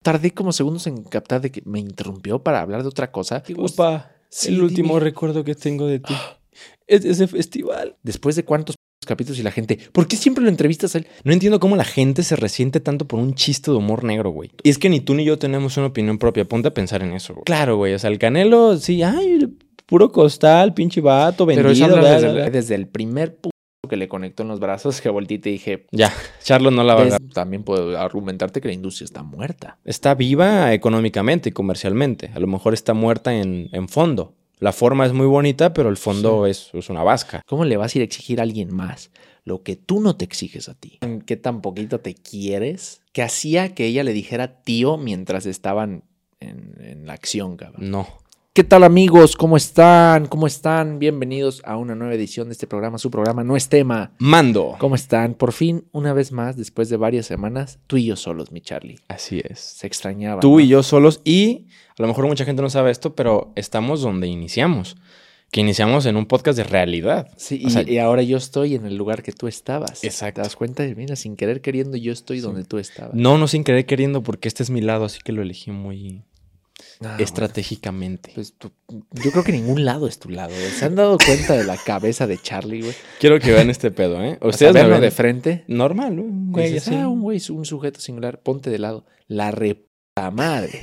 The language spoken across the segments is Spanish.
tardé como segundos en captar de que me interrumpió para hablar de otra cosa. Opa, sí, el último recuerdo que tengo de ti es ese festival. Después de cuántos capítulos y la gente, ¿por qué siempre lo entrevistas a él? No entiendo cómo la gente se resiente tanto por un chiste de humor negro, güey. Y es que ni tú ni yo tenemos una opinión propia. Ponte a pensar en eso, güey. Claro, güey. O sea, el Canelo, sí, ay, puro costal, pinche vato, vendido. Pero eso desde el primer que le conectó en los brazos, que volteé y te dije... Ya, Charlo no la va a ganar. También puedo argumentarte que la industria está muerta. Está viva económicamente y comercialmente. A lo mejor está muerta en fondo. La forma es muy bonita, pero el fondo es una vasca. ¿Cómo le vas a ir a exigir a alguien más lo que tú no te exiges a ti? ¿Qué tan poquito te quieres? Que hacía que ella le dijera tío mientras estaban en la acción, cabrón. No. ¿Qué tal, amigos? ¿Cómo están? ¿Cómo están? Bienvenidos a una nueva edición de este programa. Su programa No es Tema. Mando. ¿Cómo están? Por fin, una vez más, después de varias semanas, tú y yo solos, mi Charlie. Así es. Se extrañaba. Tú, ¿no? Y yo solos. Y a lo mejor mucha gente no sabe esto, pero estamos donde iniciamos. Que iniciamos en un podcast de realidad. Sí, y ahora yo estoy en el lugar que tú estabas. Exacto. ¿Te das cuenta? Mira, sin querer queriendo, yo estoy donde tú estabas. No sin querer queriendo, porque este es mi lado, así que lo elegí muy... estratégicamente. Bueno, pues yo creo que ningún lado es tu lado. ¿Se han dado cuenta de la cabeza de Charlie, güey? Quiero que vean este pedo, ¿eh? Ustedes me ven de frente. Normal, un güey dices, así. Un güey, un sujeto singular. Ponte de lado. La madre.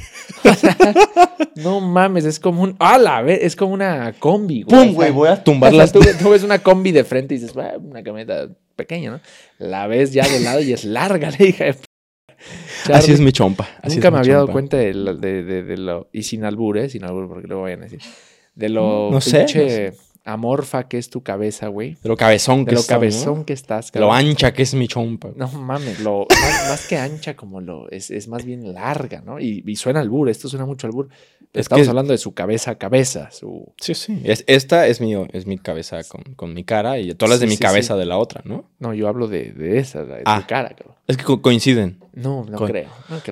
No mames, es como un... es como una combi, güey. ¡Pum, güey! Voy a tumbarla. Tú ves una combi de frente y dices, una camioneta pequeña, ¿no? La ves ya de lado y es larga, la hija de... Charlie, así es mi chompa. Nunca me había dado cuenta de lo... Y sin albur, porque luego vayan a decir. De lo pinche amorfa que es tu cabeza, güey. De lo cabezón que estás. De lo cabezón que estás, cabrón. De lo ancha que es mi chompa. No mames, más que ancha, como es más bien larga, ¿no? Y suena albur, esto suena mucho albur. Estamos hablando de su cabeza a cabeza. Sí. Esta es mi cabeza con mi cara y tú hablas de mi cabeza de la otra, ¿no? No, yo hablo de esa, de tu cara, cabrón. Es que coinciden. No creo.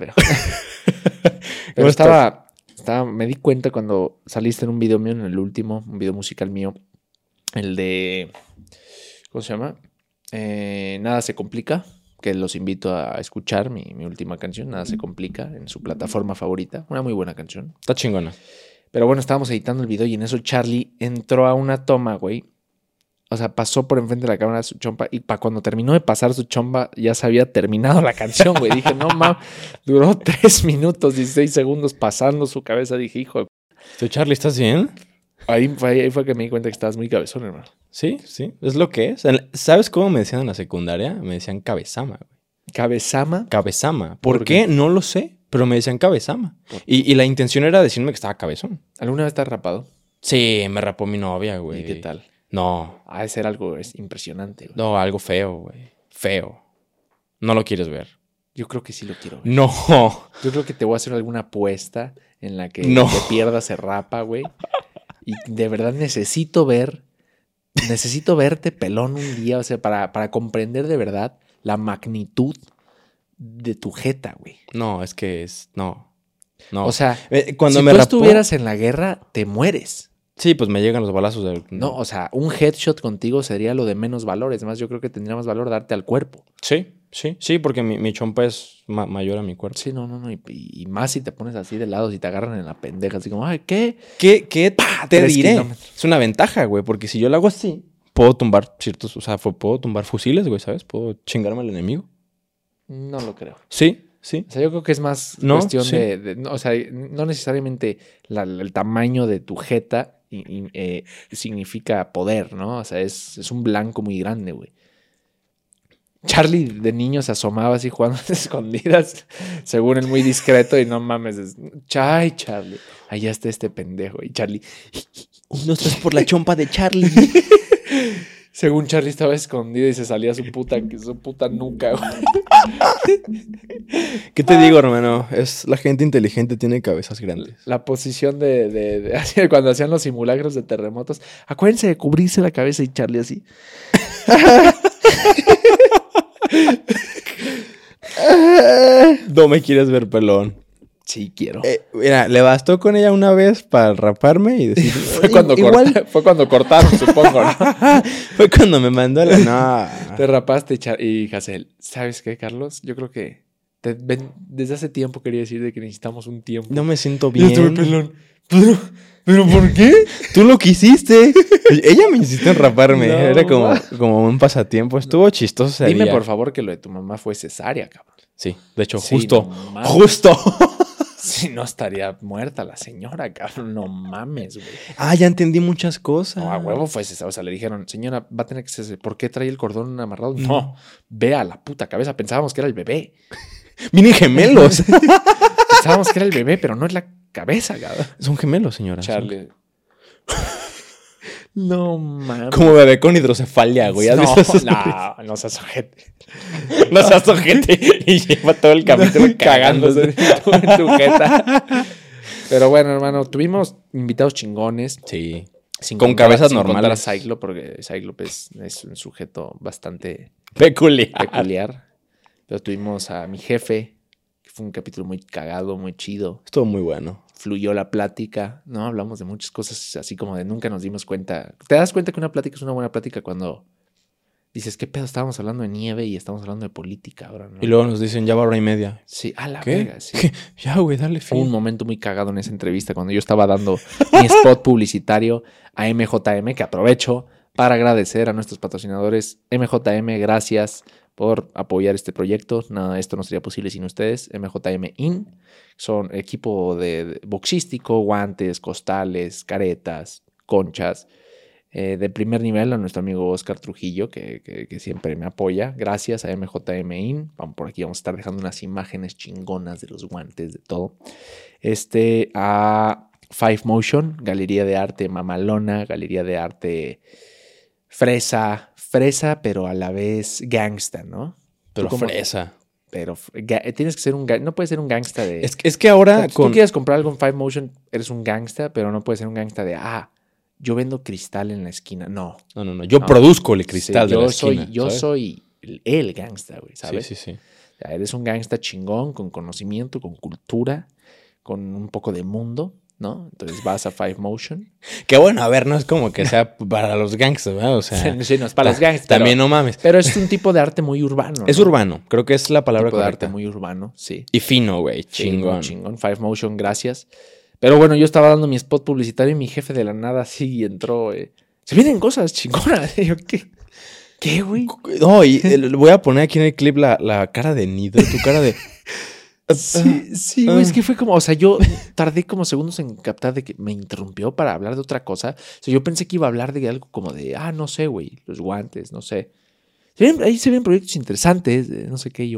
Pero me di cuenta cuando saliste en un video mío, en el último, un video musical mío, el de, ¿cómo se llama? Nada se complica, que los invito a escuchar, mi última canción, Nada se complica, en su plataforma favorita, una muy buena canción. Está chingona. Pero bueno, estábamos editando el video y en eso Charlie entró a una toma, güey. O sea, pasó por enfrente de la cámara de su chompa y cuando terminó de pasar su chompa ya se había terminado la canción, güey. Dije, no mames, duró 3 minutos, 16 segundos pasando su cabeza. Dije, hijo de... ¿Tú, Charlie, estás bien? Ahí fue que me di cuenta que estabas muy cabezón, hermano. Sí, es lo que es. ¿Sabes cómo me decían en la secundaria? Me decían cabezama, güey. ¿Cabezama? Cabezama. ¿Por qué? No lo sé, pero me decían cabezama. Y la intención era decirme que estaba cabezón. ¿Alguna vez estás rapado? Sí, me rapó mi novia, güey. ¿Y qué tal? No. Ha de ser algo impresionante, güey. No, algo feo, güey. Feo. No lo quieres ver. Yo creo que sí lo quiero ver. No. Yo creo que te voy a hacer alguna apuesta en la que no. te pierdas se rapa, güey. Y de verdad necesito verte pelón un día, o sea, para comprender de verdad la magnitud de tu jeta, güey. No, es que no. O sea, cuando si tú estuvieras en la guerra, te mueres. Sí, pues me llegan los balazos. No, o sea, un headshot contigo sería lo de menos valor. Es más, yo creo que tendría más valor darte al cuerpo. Sí, porque mi chompa es mayor a mi cuerpo. Sí, no. Y más si te pones así de lado, si te agarran en la pendeja, así como, ay, ¿qué? ¿Qué te diré? Kilómetros. Es una ventaja, güey, porque si yo lo hago así, puedo tumbar puedo tumbar fusiles, güey, ¿sabes? Puedo chingarme al enemigo. No lo creo. Sí. O sea, yo creo que es más cuestión de o sea, no necesariamente el tamaño de tu jeta significa poder, ¿no? O sea, es un blanco muy grande, güey. Charlie de niño se asomaba así jugando a las escondidas, según él muy discreto, y no mames, Charlie, allá está este pendejo. Y Charlie, 1, 2, 3 por la chompa de Charlie. Según Charlie estaba escondido y se salía su puta nuca, güey. ¿Qué te digo, hermano? La gente inteligente tiene cabezas grandes. La posición de cuando hacían los simulacros de terremotos. Acuérdense de cubrirse la cabeza y Charlie así. No me quieres ver pelón. Sí, quiero. Mira, le bastó con ella una vez para raparme y decir... fue cuando cortaron, supongo, ¿no? Fue cuando me mandó la... No. Te rapaste y Hazel. ¿Sabes qué, Carlos? Yo creo que Desde hace tiempo quería decir de que necesitamos un tiempo. No me siento bien. Yo estoy pelón. ¿Pero por qué? Tú lo quisiste. Ella me insistió en raparme. No, era como un pasatiempo. Estuvo chistoso. Dime, por favor, que lo de tu mamá fue cesárea, cabrón. Sí, de hecho, justo. Si no estaría muerta la señora, cabrón. No mames, güey. Ah, ya entendí muchas cosas. No, a huevo fue cesárea. O sea, le dijeron, señora, va a tener que ser. ¿Por qué trae el cordón amarrado? No, vea la puta cabeza. Pensábamos que era el bebé. Vienen gemelos. Pensábamos que era el bebé, pero no es la cabeza, cabrón. Son gemelos, señora. Charlie. No mames. Como bebé con hidrocefalia, güey. No seas ojete. No seas ojete. Y lleva todo el capítulo cagándose en tu jeta. Pero bueno, hermano, tuvimos invitados chingones. Sí. Con cabezas normales. A Cyclop, porque Cyclop es un sujeto bastante peculiar. Pero tuvimos a mi jefe, que fue un capítulo muy cagado, muy chido. Estuvo muy bueno. Fluyó la plática, ¿no? Hablamos de muchas cosas así como de nunca nos dimos cuenta. ¿Te das cuenta que una plática es una buena plática cuando dices, qué pedo? Estábamos hablando de nieve y estamos hablando de política ahora, ¿no? Y luego nos dicen, ya va hora y media. Sí, a la ¿Qué? verga, sí. ¿Qué? Ya, güey, dale fin. Fue un momento muy cagado en esa entrevista cuando yo estaba dando mi spot publicitario a MJM, que aprovecho para agradecer a nuestros patrocinadores. MJM, gracias por apoyar este proyecto. Nada, esto no sería posible sin ustedes. MJM In son equipo de boxístico, guantes, costales, caretas, conchas. De primer nivel a nuestro amigo Oscar Trujillo, que siempre me apoya. Gracias a MJM In. Por aquí vamos a estar dejando unas imágenes chingonas de los guantes, de todo. A Five Motion, galería de arte mamalona, galería de arte fresa, pero a la vez gangsta, ¿no? Pero fresa. Pero tienes que ser no puedes ser un gangsta de... Es que ahora... O sea, si tú quieres comprar algo en Five Motion, eres un gangsta, pero no puedes ser un gangsta de... yo vendo cristal en la esquina. No. Yo produzco el cristal de la esquina. Yo soy el gangsta, güey, ¿sabes? Sí. O sea, eres un gangsta chingón, con conocimiento, con cultura, con un poco de mundo, ¿no? Entonces vas a Five Motion. Que bueno, a ver, no es como que sea para los gangsters, ¿verdad? O sea, sí, no es para los gangsters. También no mames. Pero es un tipo de arte muy urbano, ¿no? Es urbano, creo que es la palabra correcta. Correcta. De arte muy urbano, sí. Y fino, güey, chingón. Sí, chingón. Five Motion, gracias. Pero bueno, yo estaba dando mi spot publicitario y mi jefe de la nada así entró. Se vienen cosas chingonas. Y yo, ¿qué, güey? No, y voy a poner aquí en el clip la cara de Nido, tu cara de... Sí, güey, es que fue como, o sea, yo tardé como segundos en captar de que me interrumpió para hablar de otra cosa. O sea, yo pensé que iba a hablar de algo como de, no sé, güey, los guantes, no sé. Ahí se ven proyectos interesantes, no sé qué, yo.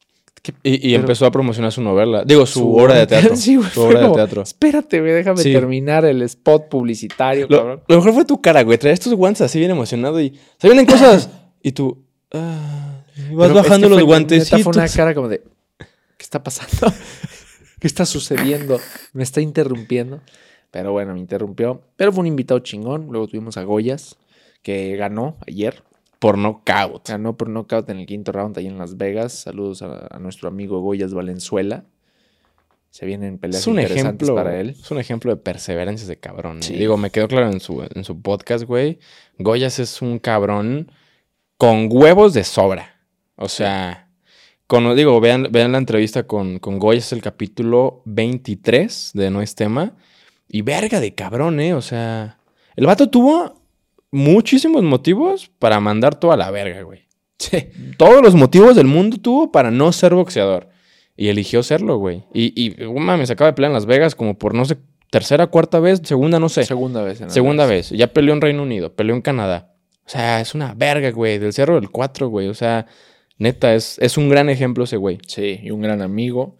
Y empezó a promocionar su novela, digo, su obra de teatro. Sí, güey, su obra de teatro. Espérate, güey, déjame terminar el spot publicitario, cabrón. Lo mejor fue tu cara, güey, traías tus guantes así bien emocionado y se vienen cosas. Y tú, vas bajando los guantes. Fue una cara como de... ¿Qué está pasando? ¿Qué está sucediendo? Me está interrumpiendo. Pero bueno, me interrumpió. Pero fue un invitado chingón. Luego tuvimos a Goyas, que ganó ayer. Por nocaut. Ganó por nocaut en el quinto round ahí en Las Vegas. Saludos a nuestro amigo Goyas Valenzuela. Se vienen peleas interesantes para él. Es un ejemplo de perseverancia de cabrón. Sí. Digo, me quedó claro en su podcast, güey. Goyas es un cabrón con huevos de sobra. O sea... vean la entrevista con Goyas, el capítulo 23 de No es Tema. Y verga de cabrón, O sea, el vato tuvo muchísimos motivos para mandar todo a la verga, güey. Sí. Todos los motivos del mundo tuvo para no ser boxeador. Y eligió serlo, güey. Y mames, acaba de pelear en Las Vegas como por, no sé, tercera, cuarta vez, segunda, no sé. Segunda vez. Segunda vez. Ya peleó en Reino Unido, peleó en Canadá. O sea, es una verga, güey. Del Cerro del 4, güey. O sea... Neta, es un gran ejemplo ese güey. Sí, y un gran amigo.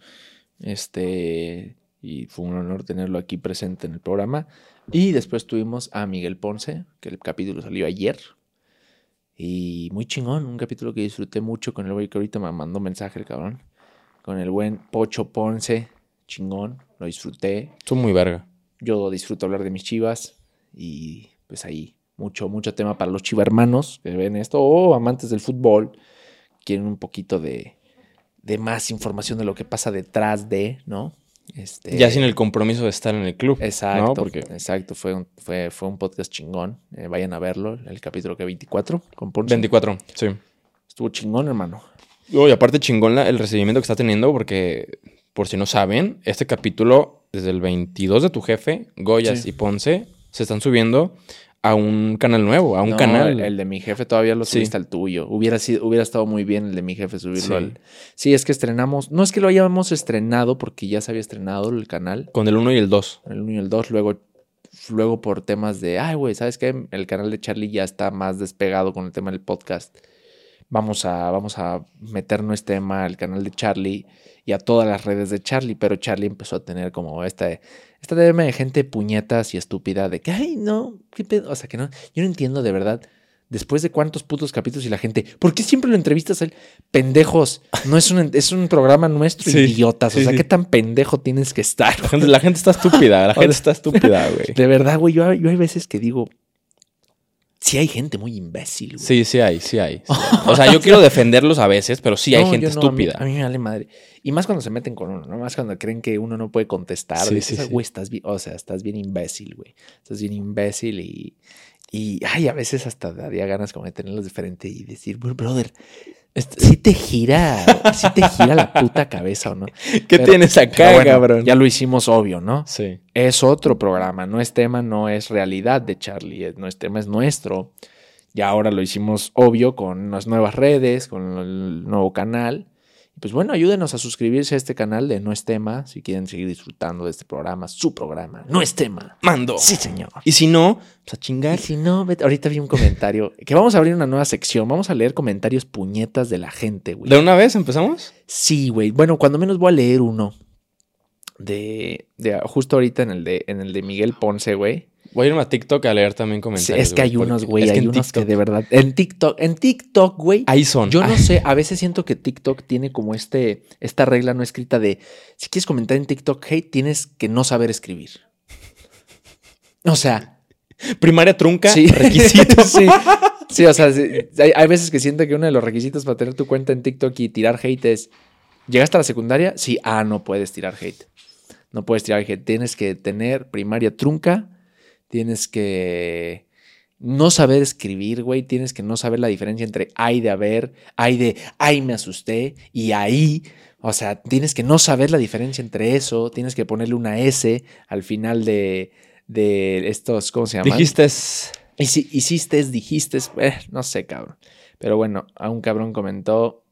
Y fue un honor tenerlo aquí presente en el programa. Y después tuvimos a Miguel Ponce, que el capítulo salió ayer. Y muy chingón, un capítulo que disfruté mucho con el güey que ahorita me mandó mensaje el cabrón. Con el buen Pocho Ponce, chingón, lo disfruté. Estuvo muy verga. Yo disfruto hablar de mis chivas y pues ahí mucho tema para los chivermanos que ven esto o amantes del fútbol. Quieren un poquito de más información de lo que pasa detrás de, ¿no? Ya sin el compromiso de estar en el club. Exacto, ¿no? exacto. Fue un podcast chingón. Vayan a verlo, el capítulo que 24 con Ponce. 24, sí. Estuvo chingón, hermano. Y aparte chingón el recibimiento que está teniendo porque, por si no saben, este capítulo, desde el 22 de Tu Jefe, Goyas y Ponce, se están subiendo a un canal nuevo, a un canal. El de Mi Jefe todavía lo subiste al tuyo. Hubiera estado muy bien el de Mi Jefe subirlo al... Sí, es que estrenamos... No es que lo hayamos estrenado porque ya se había estrenado el canal. Con el 1 y el 2. El 1 y el 2, luego por temas de... Ay, güey, ¿sabes qué? El canal de Charlie ya está más despegado con el tema del podcast. Vamos a meternos tema al canal de Charlie y a todas las redes de Charlie, pero Charlie empezó a tener como esta tema de gente puñetas y estúpida de que, ay, no, qué pedo, o sea, que no, yo no entiendo de verdad, después de cuántos putos capítulos y la gente, ¿por qué siempre lo entrevistas a él? Pendejos, no es un programa nuestro, idiotas, o sea, ¿qué tan pendejo tienes que estar? La gente está estúpida, güey. De verdad, güey, yo hay veces que digo... Sí hay gente muy imbécil, güey. Sí hay. O sea, yo quiero defenderlos a veces, pero sí hay gente estúpida. A mí me vale madre. Y más cuando se meten con uno, ¿no? Más cuando creen que uno no puede contestar. Güey, estás bien imbécil, güey. Estás bien imbécil y ay, a veces hasta daría ganas como de tenerlos de frente y decir, brother, sí te gira la puta cabeza, ¿o no? ¿Qué tienes acá, cabrón? Ya lo hicimos obvio, ¿no? Sí. Es otro programa, no es tema, no es realidad de Charlie, no es tema, es nuestro. Y ahora lo hicimos obvio con las nuevas redes, con el nuevo canal. Pues bueno, ayúdenos a suscribirse a este canal de No es Tema, si quieren seguir disfrutando de este programa, su programa, No es Tema. Mando. Sí, señor. Y si no, pues a chingar. Y si no, ahorita vi un comentario, que vamos a abrir una nueva sección, vamos a leer comentarios puñetas de la gente, güey. ¿De una vez empezamos? Sí, güey. Bueno, cuando menos voy a leer uno de justo ahorita en el de Miguel Ponce, güey. Voy a irme a TikTok a leer también comentarios. Sí, es que hay unos, güey, hay unos que de verdad... En TikTok, güey... Ahí son. Yo no sé, a veces siento que TikTok tiene como esta regla no escrita de... Si quieres comentar en TikTok hate, tienes que no saber escribir. O sea... Primaria trunca, sí. Requisitos. Sí, o sea, hay veces que siento que uno de los requisitos para tener tu cuenta en TikTok y tirar hate es... ¿Llegaste a la secundaria? Sí, no puedes tirar hate. No puedes tirar hate. Tienes que tener primaria trunca... Tienes que no saber escribir, güey. Tienes que no saber la diferencia entre ay de haber, ay de ay me asusté y ahí. O sea, tienes que no saber la diferencia entre eso. Tienes que ponerle una S al final de estos, ¿cómo se llaman? Dijiste. Dijiste. No sé, cabrón. Pero bueno, a un cabrón comentó.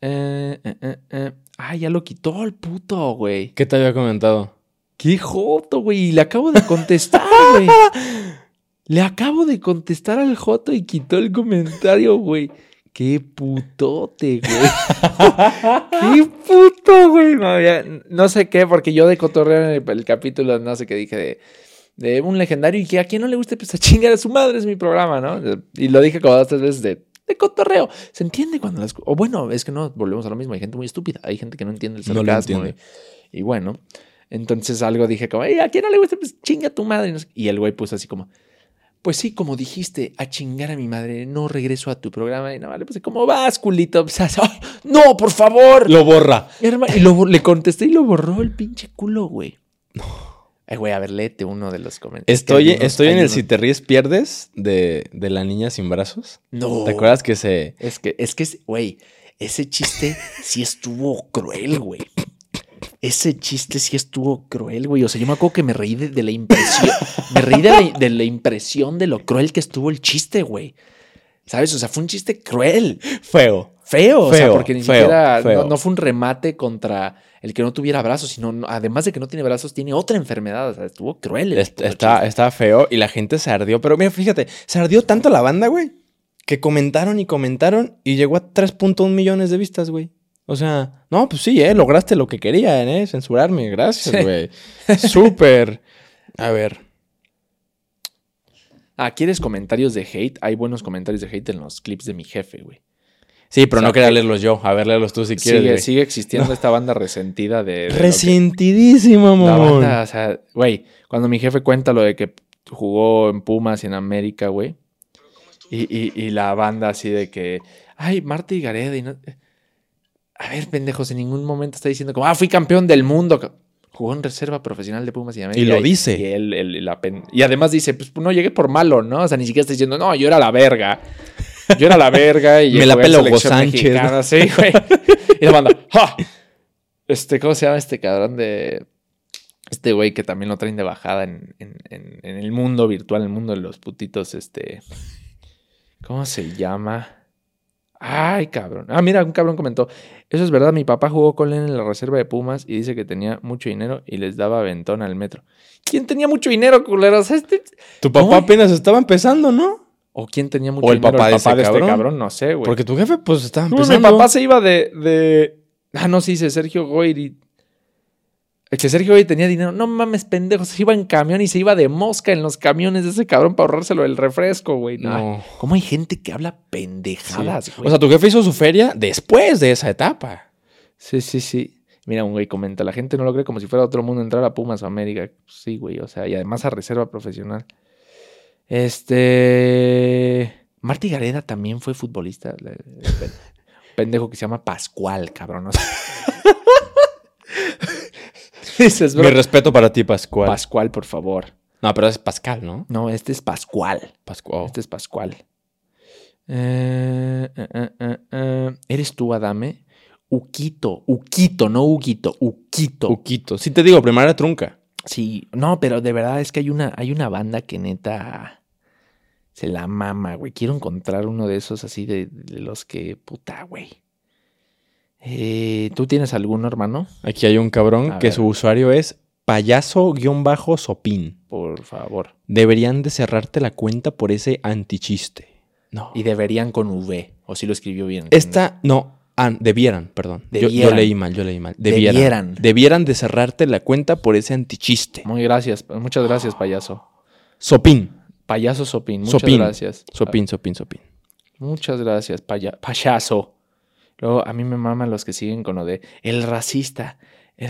Ya lo quitó el puto, güey. ¿Qué te había comentado? ¡Qué joto, güey! Le acabo de contestar, güey. Le acabo de contestar al joto y quitó el comentario, güey. ¡Qué putote, güey! ¡Qué puto, güey! No sé qué, porque yo de cotorreo en el capítulo, no sé qué dije de un legendario y que a quien no le guste, pues a chingar a su madre es mi programa, ¿no? Y lo dije como 2 o 3 veces de cotorreo. ¿Se entiende cuando las... O bueno, es que no, volvemos a lo mismo. Hay gente muy estúpida. Hay gente que no entiende el sarcasmo. No lo entiende. Y bueno... Entonces algo dije como, ¿a quién no le gusta? Pues chinga tu madre. Y el güey puso así como, pues sí, como dijiste, a chingar a mi madre, no regreso a tu programa. Y nada más le puse, ¿cómo vas, culito? Pues, ¡ay, no, por favor! Lo borra. Y le contesté y lo borró el pinche culo, güey. No. Güey, a ver, léete uno de los comentarios. Estoy en el Si te ríes pierdes de la niña sin brazos. No. ¿Te acuerdas que se...? Es que, güey, ese chiste sí estuvo cruel, güey. Ese chiste sí estuvo cruel, güey. O sea, yo me acuerdo que me reí de la impresión. Me reí de la impresión de lo cruel que estuvo el chiste, güey. ¿Sabes? O sea, fue un chiste cruel. Feo. O sea, porque ni siquiera no fue un remate contra el que no tuviera brazos, sino además de que no tiene brazos, tiene otra enfermedad. O sea, estuvo cruel. Está feo y la gente se ardió. Pero mira, fíjate, se ardió tanto la banda, güey, que comentaron y llegó a 3.1 millones de vistas, güey. O sea, no, pues sí, lograste lo que querían, censurarme. Gracias, güey. Súper. A ver. ¿Quieres comentarios de hate? Hay buenos comentarios de hate en los clips de Mi Jefe, güey. Sí, pero no quería leerlos yo. A ver, léelos tú si quieres. Sigue existiendo esta banda resentida de resentidísima, mamón. La banda, o sea, güey, cuando Mi Jefe cuenta lo de que jugó en Pumas y en América, güey. Y la banda así de que, ay, Marta y Gareda y no... A ver, pendejos, en ningún momento está diciendo como, fui campeón del mundo. Jugó en reserva profesional de Pumas y América. Y lo dice. Y además dice, pues no llegué por malo, ¿no? O sea, ni siquiera está diciendo, no, yo era la verga. Yo era la verga y me la pela Hugo Sánchez. Mexicana, sí, güey. Y la banda, ¡ja! ¿Cómo se llama este cabrón de... Este güey que también lo traen de bajada en el mundo virtual, en el mundo de los putitos, ¿cómo se llama? Ay, cabrón. Ah, mira, un cabrón comentó. Eso es verdad, mi papá jugó con él en la reserva de Pumas y dice que tenía mucho dinero y les daba aventón al metro. ¿Quién tenía mucho dinero, culeros? Tu papá apenas estaba empezando, ¿no? ¿O quién tenía mucho dinero? ¿O el papá de este cabrón? No sé, güey. Porque tu jefe, pues, estaba empezando. Mi papá se iba de... Ah, no, sí, dice Sergio Goyri. El que Sergio Goyri tenía dinero. No mames, pendejo. Se iba en camión y se iba de mosca en los camiones de ese cabrón para ahorrárselo del refresco, güey. No. ¿Cómo hay gente que habla pendejadas, güey? O sea, tu jefe hizo su feria después de esa etapa. Sí. Mira, un güey comenta. La gente no lo cree como si fuera otro mundo entrar a Pumas o América. Sí, güey. O sea, y además a reserva profesional. Martí Gareda también fue futbolista. Pendejo que se llama Pascual, cabrón. O sea, dices, bro. Mi respeto para ti, Pascual. Pascual, por favor. No, pero es Pascal, ¿no? No, este es Pascual. Este es Pascual. ¿Eres tú, Adame? Uquito, no Huguito, Uquito. Sí te digo, primaria trunca. Sí, no, pero de verdad es que hay una banda que neta se la mama, güey. Quiero encontrar uno de esos así de los que, puta, güey. ¿Tú tienes alguno, hermano? Aquí hay un cabrón que su usuario es payaso-sopín. Por favor. Deberían de cerrarte la cuenta por ese antichiste. No. Y deberían con V. O si lo escribió bien. Debieran, perdón. Yo leí mal. Debieran de cerrarte la cuenta por ese antichiste. Muchas gracias, payaso. Sopín. Payaso Sopín. Muchas gracias. Sopín. Muchas gracias, payaso. Luego, a mí me maman los que siguen con lo de el racista.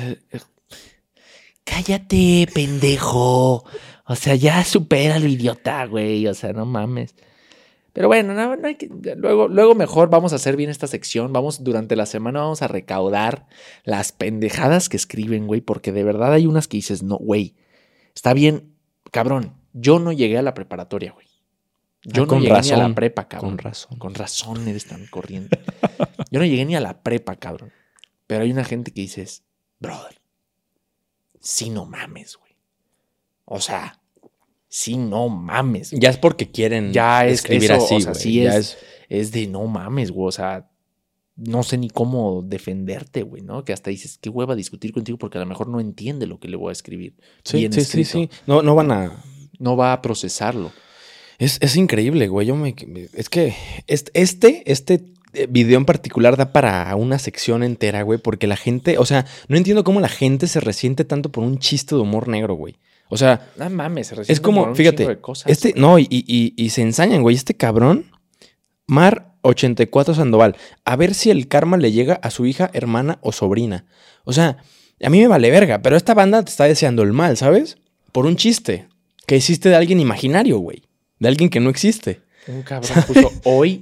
Cállate, pendejo. O sea, ya supera lo idiota, güey. O sea, no mames. Pero bueno, no hay que... Luego mejor vamos a hacer bien esta sección. Durante la semana vamos a recaudar las pendejadas que escriben, güey. Porque de verdad hay unas que dices, no, güey. Está bien, cabrón. Yo no llegué a la preparatoria, güey. Yo no llegué ni a la prepa, cabrón. Con razón eres tan corriente. Yo no llegué ni a la prepa, cabrón. Pero hay una gente que dices, brother, sí no mames, güey. O sea, sí no mames. Ya es porque quieren escribir eso, así, o sea, güey. Sí es de no mames, güey. O sea, no sé ni cómo defenderte, güey, ¿no? Que hasta dices, qué hueva discutir contigo porque a lo mejor no entiende lo que le voy a escribir. Sí. No van a... No va a procesarlo. Es increíble, güey. Es que este video en particular da para una sección entera, güey, porque la gente, o sea, no entiendo cómo la gente se resiente tanto por un chiste de humor negro, güey. O sea, no mames, se resiente es como, por un fíjate, chingo de cosas, y se ensañan, güey. Este cabrón, Mar 84 Sandoval, a ver si el karma le llega a su hija, hermana o sobrina. O sea, a mí me vale verga, pero esta banda te está deseando el mal, ¿sabes? Por un chiste que hiciste de alguien imaginario, güey. De alguien que no existe. Un cabrón puso hoy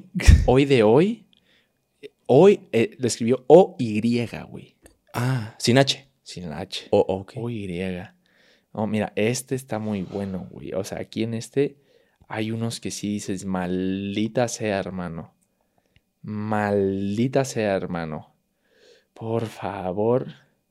le escribió O-Y, güey. Ah, sin H. Sin H. Ok. O-Y. No, mira, este está muy bueno, güey. O sea, aquí en hay unos que sí dices, maldita sea, hermano. Maldita sea, hermano. Por favor.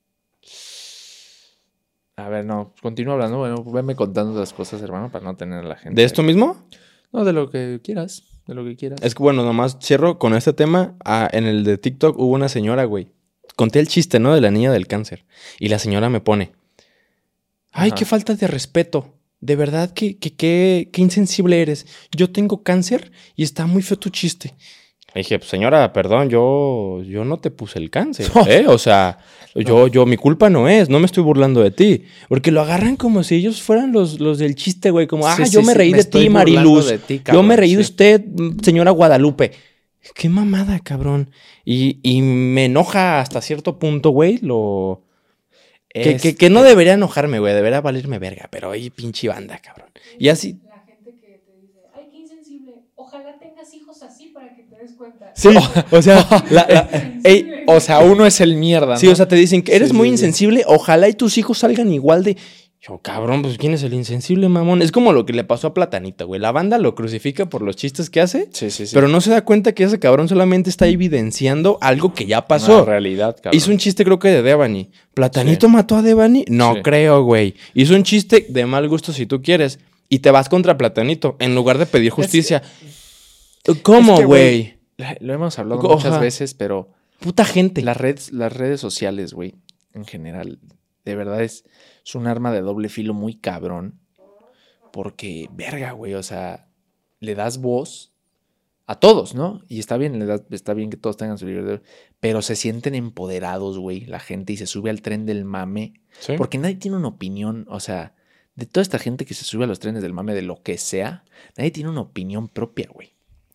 A ver, no, continúa hablando. Bueno, venme contando las cosas, hermano, para no tener a la gente. ¿De esto mismo? No, de lo que quieras. De lo que quieras. Es que bueno, nomás cierro con este tema. En el de TikTok hubo una señora, güey. Conté el chiste, ¿no? De la niña del cáncer. Y la señora me pone, ay, qué falta de respeto. De verdad, qué insensible eres. Yo tengo cáncer y está muy feo tu chiste. Le dije, pues, señora, perdón, yo no te puse el cáncer, ¿eh? O sea, mi culpa no me estoy burlando de ti. Porque lo agarran como si ellos fueran los del chiste, güey. Como, yo me reí de ti, Mariluz. Yo me reí de usted, señora Guadalupe. Qué mamada, cabrón. Y me enoja hasta cierto punto, güey, que no debería enojarme, güey. Debería valerme verga. Pero ahí pinche banda, cabrón. Y así... La gente que te dice, ay, qué insensible. Ojalá tengas hijos así para que te des cuenta. Sí, o sea... o sea, uno es el mierda, ¿no? Sí, o sea, te dicen que eres muy insensible. Ojalá y tus hijos salgan igual de... Yo, cabrón, pues ¿quién es el insensible, mamón? Es como lo que le pasó a Platanito, güey. La banda lo crucifica por los chistes que hace, Sí. pero no se da cuenta que ese cabrón solamente está evidenciando algo que ya pasó. Una realidad, cabrón. Hizo un chiste, creo que de Devani. ¿Platanito mató a Devani? No creo, güey. Hizo un chiste de mal gusto si tú quieres. Y te vas contra Platanito en lugar de pedir justicia. ¿Cómo, güey? Lo hemos hablado muchas veces, pero... Puta gente. Las redes sociales, güey, en general, de verdad es un arma de doble filo muy cabrón. Porque, verga, güey, o sea, le das voz a todos, ¿no? Y está bien, está bien que todos tengan su libertad, pero se sienten empoderados, güey, la gente, y se sube al tren del mame. Sí. Porque nadie tiene una opinión, o sea, de toda esta gente que se sube a los trenes del mame de lo que sea, nadie tiene una opinión propia, güey.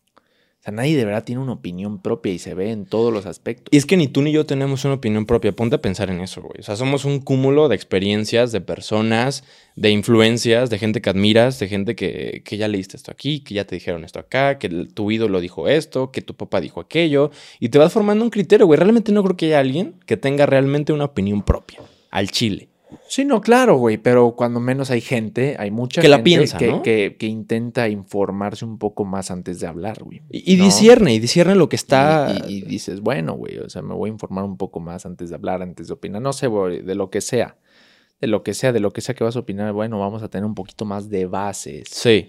O sea, nadie de verdad tiene una opinión propia y se ve en todos los aspectos. Y es que ni tú ni yo tenemos una opinión propia. Ponte a pensar en eso, güey. O sea, somos un cúmulo de experiencias, de personas, de influencias, de gente que admiras, de gente que ya leíste esto aquí, que ya te dijeron esto acá, que tu ídolo dijo esto, que tu papá dijo aquello. Y te vas formando un criterio, güey. Realmente no creo que haya alguien que tenga realmente una opinión propia. Al chile. Sí, no, claro, güey, pero cuando menos hay gente, hay mucha que gente la piensa, que, ¿no? que intenta informarse un poco más antes de hablar, güey. Y ¿no? discierne lo que está... Y dices, bueno, güey, o sea, me voy a informar un poco más antes de hablar, antes de opinar. No sé, güey, de lo que sea que vas a opinar, bueno, vamos a tener un poquito más de bases. Sí.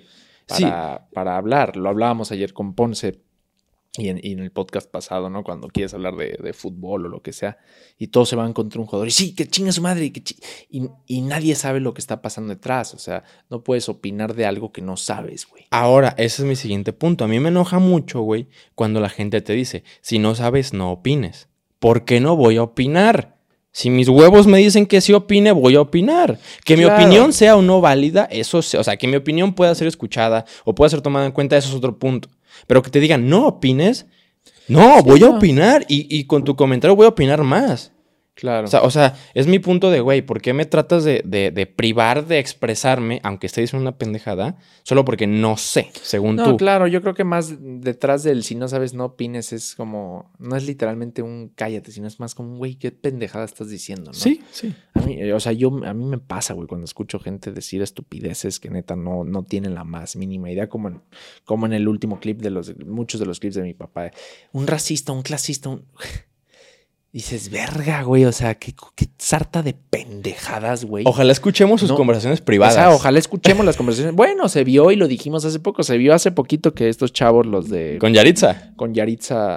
Para hablar. Lo hablábamos ayer con Ponce. Y en el podcast pasado, ¿no? Cuando quieres hablar de fútbol o lo que sea, y todos se van contra un jugador, y sí, que chinga su madre, y nadie sabe lo que está pasando detrás. O sea, no puedes opinar de algo que no sabes, güey. Ahora, ese es mi siguiente punto. A mí me enoja mucho, güey, cuando la gente te dice, si no sabes, no opines. ¿Por qué no voy a opinar? Si mis huevos me dicen que sí opine, voy a opinar. Que mi opinión sea o no válida, eso, o sea, que mi opinión pueda ser escuchada o pueda ser tomada en cuenta, eso es otro punto. Pero que te digan, no opines, no, sí, voy a opinar y con tu comentario voy a opinar más. Claro. O sea, es mi punto de, güey, ¿por qué me tratas de privar de expresarme, aunque esté diciendo una pendejada, solo porque no sé, según tú? No, claro, yo creo que más detrás del si no sabes, no opines, es como, no es literalmente un cállate, sino es más como, güey, qué pendejada estás diciendo, ¿no? Sí. A mí me pasa, güey, cuando escucho gente decir estupideces que neta no tienen la más mínima idea, como en el último clip muchos de los clips de mi papá. Un racista, un clasista, Dices, verga, güey, o sea, qué sarta de pendejadas, güey. Ojalá escuchemos sus conversaciones privadas. O sea, ojalá escuchemos las conversaciones. Bueno, se vio y lo dijimos hace poco. Se vio hace poquito que estos chavos, los de... Con Yaritza. Con Yaritza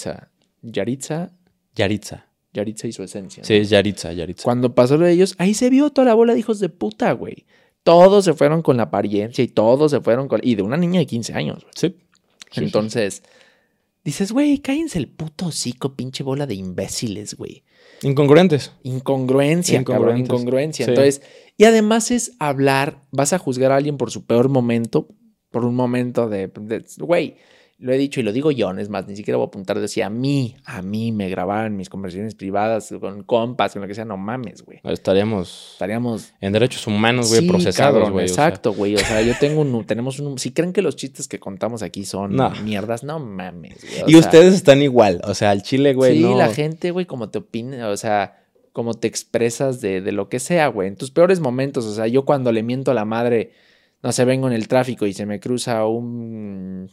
y su esencia, ¿no? Sí, es Yaritza. Cuando pasó lo de ellos, ahí se vio toda la bola de hijos de puta, güey. Todos se fueron con la apariencia y todos se fueron con... Y de una niña de 15 años, güey. Sí. Entonces... Dices, güey, cállense el puto hocico, pinche bola de imbéciles, güey. Incongruencia. Cabrón, incongruencia. Sí. Entonces, y además es hablar, vas a juzgar a alguien por su peor momento, por un momento de güey, lo he dicho y lo digo yo, es más, ni siquiera voy a apuntar, decía, a mí me grababan mis conversaciones privadas con compas, con lo que sea, no mames, güey. Estaríamos en derechos humanos, güey, sí, procesados, güey. Exacto, güey. O sea, yo tenemos un... Si creen que los chistes que contamos aquí son mierdas, no mames, güey. Y ustedes están igual, o sea, al chile, güey, sí, la gente, güey, como te opina, o sea, como te expresas de lo que sea, güey. En tus peores momentos, o sea, yo cuando le miento a la madre, no sé, vengo en el tráfico y se me cruza un...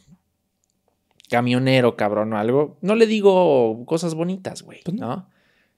camionero, cabrón, o algo, no le digo cosas bonitas, güey, ¿no?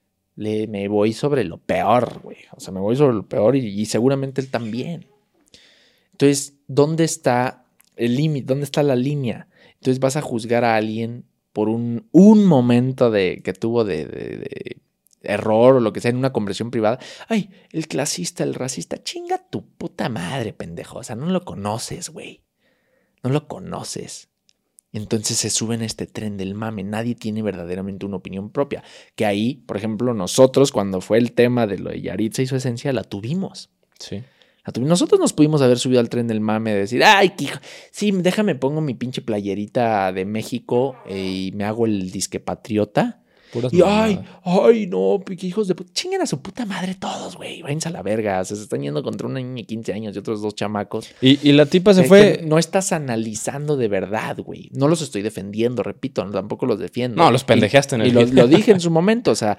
Me voy sobre lo peor, güey. O sea, me voy sobre lo peor y seguramente él también. Entonces, ¿dónde está el límite? ¿Dónde está la línea? Entonces, vas a juzgar a alguien por un momento que tuvo de error o lo que sea en una conversación privada. Ay, el clasista, el racista, chinga tu puta madre, pendejo. O sea, no lo conoces, güey. No lo conoces. Entonces se suben a este tren del mame. Nadie tiene verdaderamente una opinión propia. Que ahí, por ejemplo, nosotros, cuando fue el tema de lo de Yaritza y su esencia, la tuvimos. Sí. Nosotros nos pudimos haber subido al tren del mame de decir, ay, sí, déjame pongo mi pinche playerita de México y me hago el disque patriota. Puras y ay, no, que hijos de puta. Chinguen a su puta madre todos, güey. Váyanse a la verga. Se están yendo contra una niña de 15 años y otros dos chamacos. Y la tipa se fue. No estás analizando de verdad, güey. No los estoy defendiendo, repito, tampoco los defiendo. No, los pendejeaste en el Y lo dije en su momento, o sea,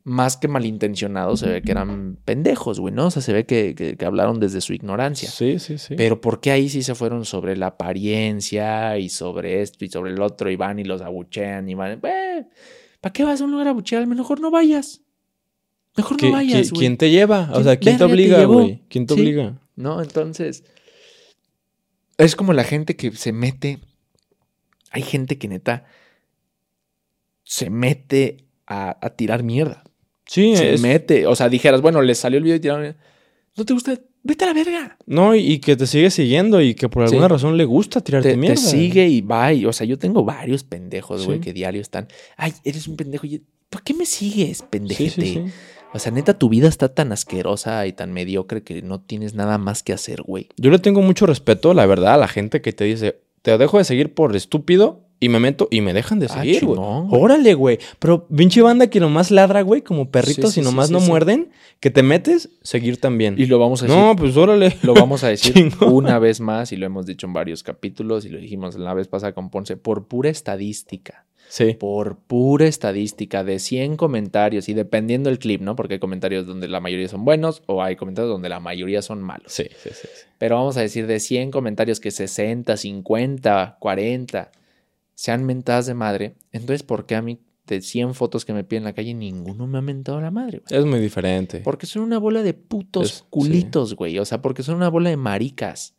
más que malintencionados, se ve que eran pendejos, güey, ¿no? O sea, se ve que hablaron desde su ignorancia. Sí. Pero ¿por qué ahí sí se fueron sobre la apariencia y sobre esto y sobre el otro y van y los abuchean y van? ¿Para qué vas a un lugar a abuchear? A lo mejor no vayas. Mejor no vayas, güey. ¿Quién te lleva? O sea, ¿quién te obliga, güey? ¿Quién te obliga? ¿No? Entonces, es como la gente que se mete. Hay gente que neta se mete a tirar mierda. Sí, se mete. O sea, dijeras, bueno, les salió el video y tiraron mierda. ¿No te gusta? Vete a la verga. No, y que te sigue siguiendo y que por alguna razón le gusta tirarte mierda. Te sigue y va. O sea, yo tengo varios pendejos, güey, que diario están. Ay, eres un pendejo. ¿Por qué me sigues, pendejete? Sí. O sea, neta, tu vida está tan asquerosa y tan mediocre que no tienes nada más que hacer, güey. Yo le tengo mucho respeto, la verdad, a la gente que te dice, te dejo de seguir por estúpido y me meto y me dejan de seguir, güey. Órale, güey. Pero pinche banda que nomás ladra, güey, como perritos y nomás no muerden, que te metes, seguir también. Y lo vamos a decir. No, pues órale. Lo vamos a decir una vez más y lo hemos dicho en varios capítulos y lo dijimos la vez pasada con Ponce, por pura estadística. Sí. Por pura estadística de 100 comentarios y dependiendo del clip, ¿no? Porque hay comentarios donde la mayoría son buenos o hay comentarios donde la mayoría son malos. Sí. Pero vamos a decir de 100 comentarios que 60, 50, 40 sean mentadas de madre. Entonces, ¿por qué a mí de 100 fotos que me piden en la calle ninguno me ha mentado la madre, güey? Es muy diferente. Porque son una bola de putos culitos, güey. O sea, porque son una bola de maricas.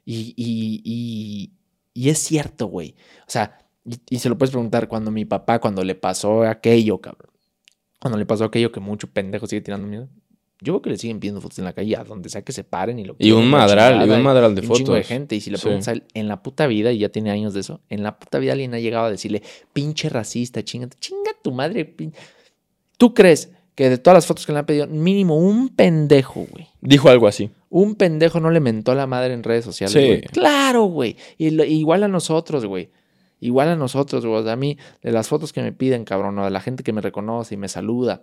Y es cierto, güey. O sea... Y se lo puedes preguntar cuando mi papá, cuando le pasó aquello, cabrón. Cuando le pasó aquello que mucho pendejo sigue tirando miedo. Yo veo que le siguen pidiendo fotos en la calle, a donde sea que se paren y lo y un madral de fotos. Un chingo de gente. Y si le preguntas a él, en la puta vida, y ya tiene años de eso, en la puta vida alguien ha llegado a decirle, pinche racista, chinga tu madre. ¿Tú crees que de todas las fotos que le han pedido, mínimo un pendejo, güey? Dijo algo así. Un pendejo no le mentó a la madre en redes sociales, güey. Claro, güey. Igual a nosotros, güey. Igual a nosotros, güey. A mí, de las fotos que me piden, cabrón, o de la gente que me reconoce y me saluda.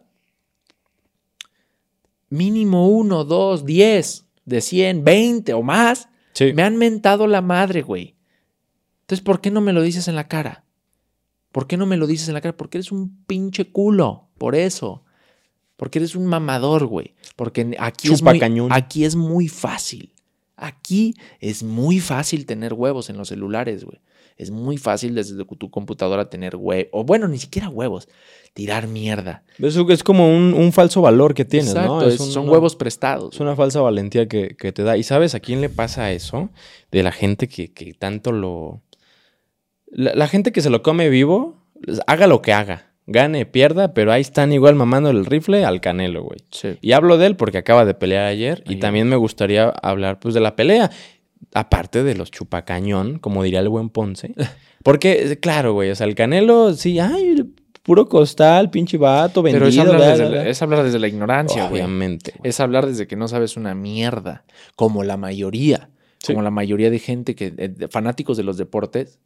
Mínimo 1, 2, 10, de 100, 20 o más. Sí. Me han mentado la madre, güey. Entonces, ¿por qué no me lo dices en la cara? ¿Por qué no me lo dices en la cara? Porque eres un pinche culo. Por eso. Porque eres un mamador, güey. Porque aquí es muy fácil. Aquí es muy fácil tener huevos en los celulares, güey. Es muy fácil desde tu computadora tener huevos. O bueno, ni siquiera huevos. Tirar mierda. Eso es como un falso valor que tienes, exacto, ¿no? Son huevos prestados. Es una falsa valentía que te da. ¿Y sabes a quién le pasa eso? De la gente que tanto lo... La gente que se lo come vivo, haga lo que haga. Gane, pierda, pero ahí están igual mamando el rifle al Canelo, güey. Sí. Y hablo de él porque acaba de pelear ayer. Y también me gustaría hablar, pues, de la pelea. Aparte de los chupacañón, como diría el buen Ponce. Porque, claro, güey, o sea, el Canelo, sí, ay, puro costal, pinche vato, vendido. Pero es hablar desde la ignorancia, güey. Obviamente. Es hablar desde que no sabes una mierda, como la mayoría. Sí. Como la mayoría de gente fanáticos de los deportes,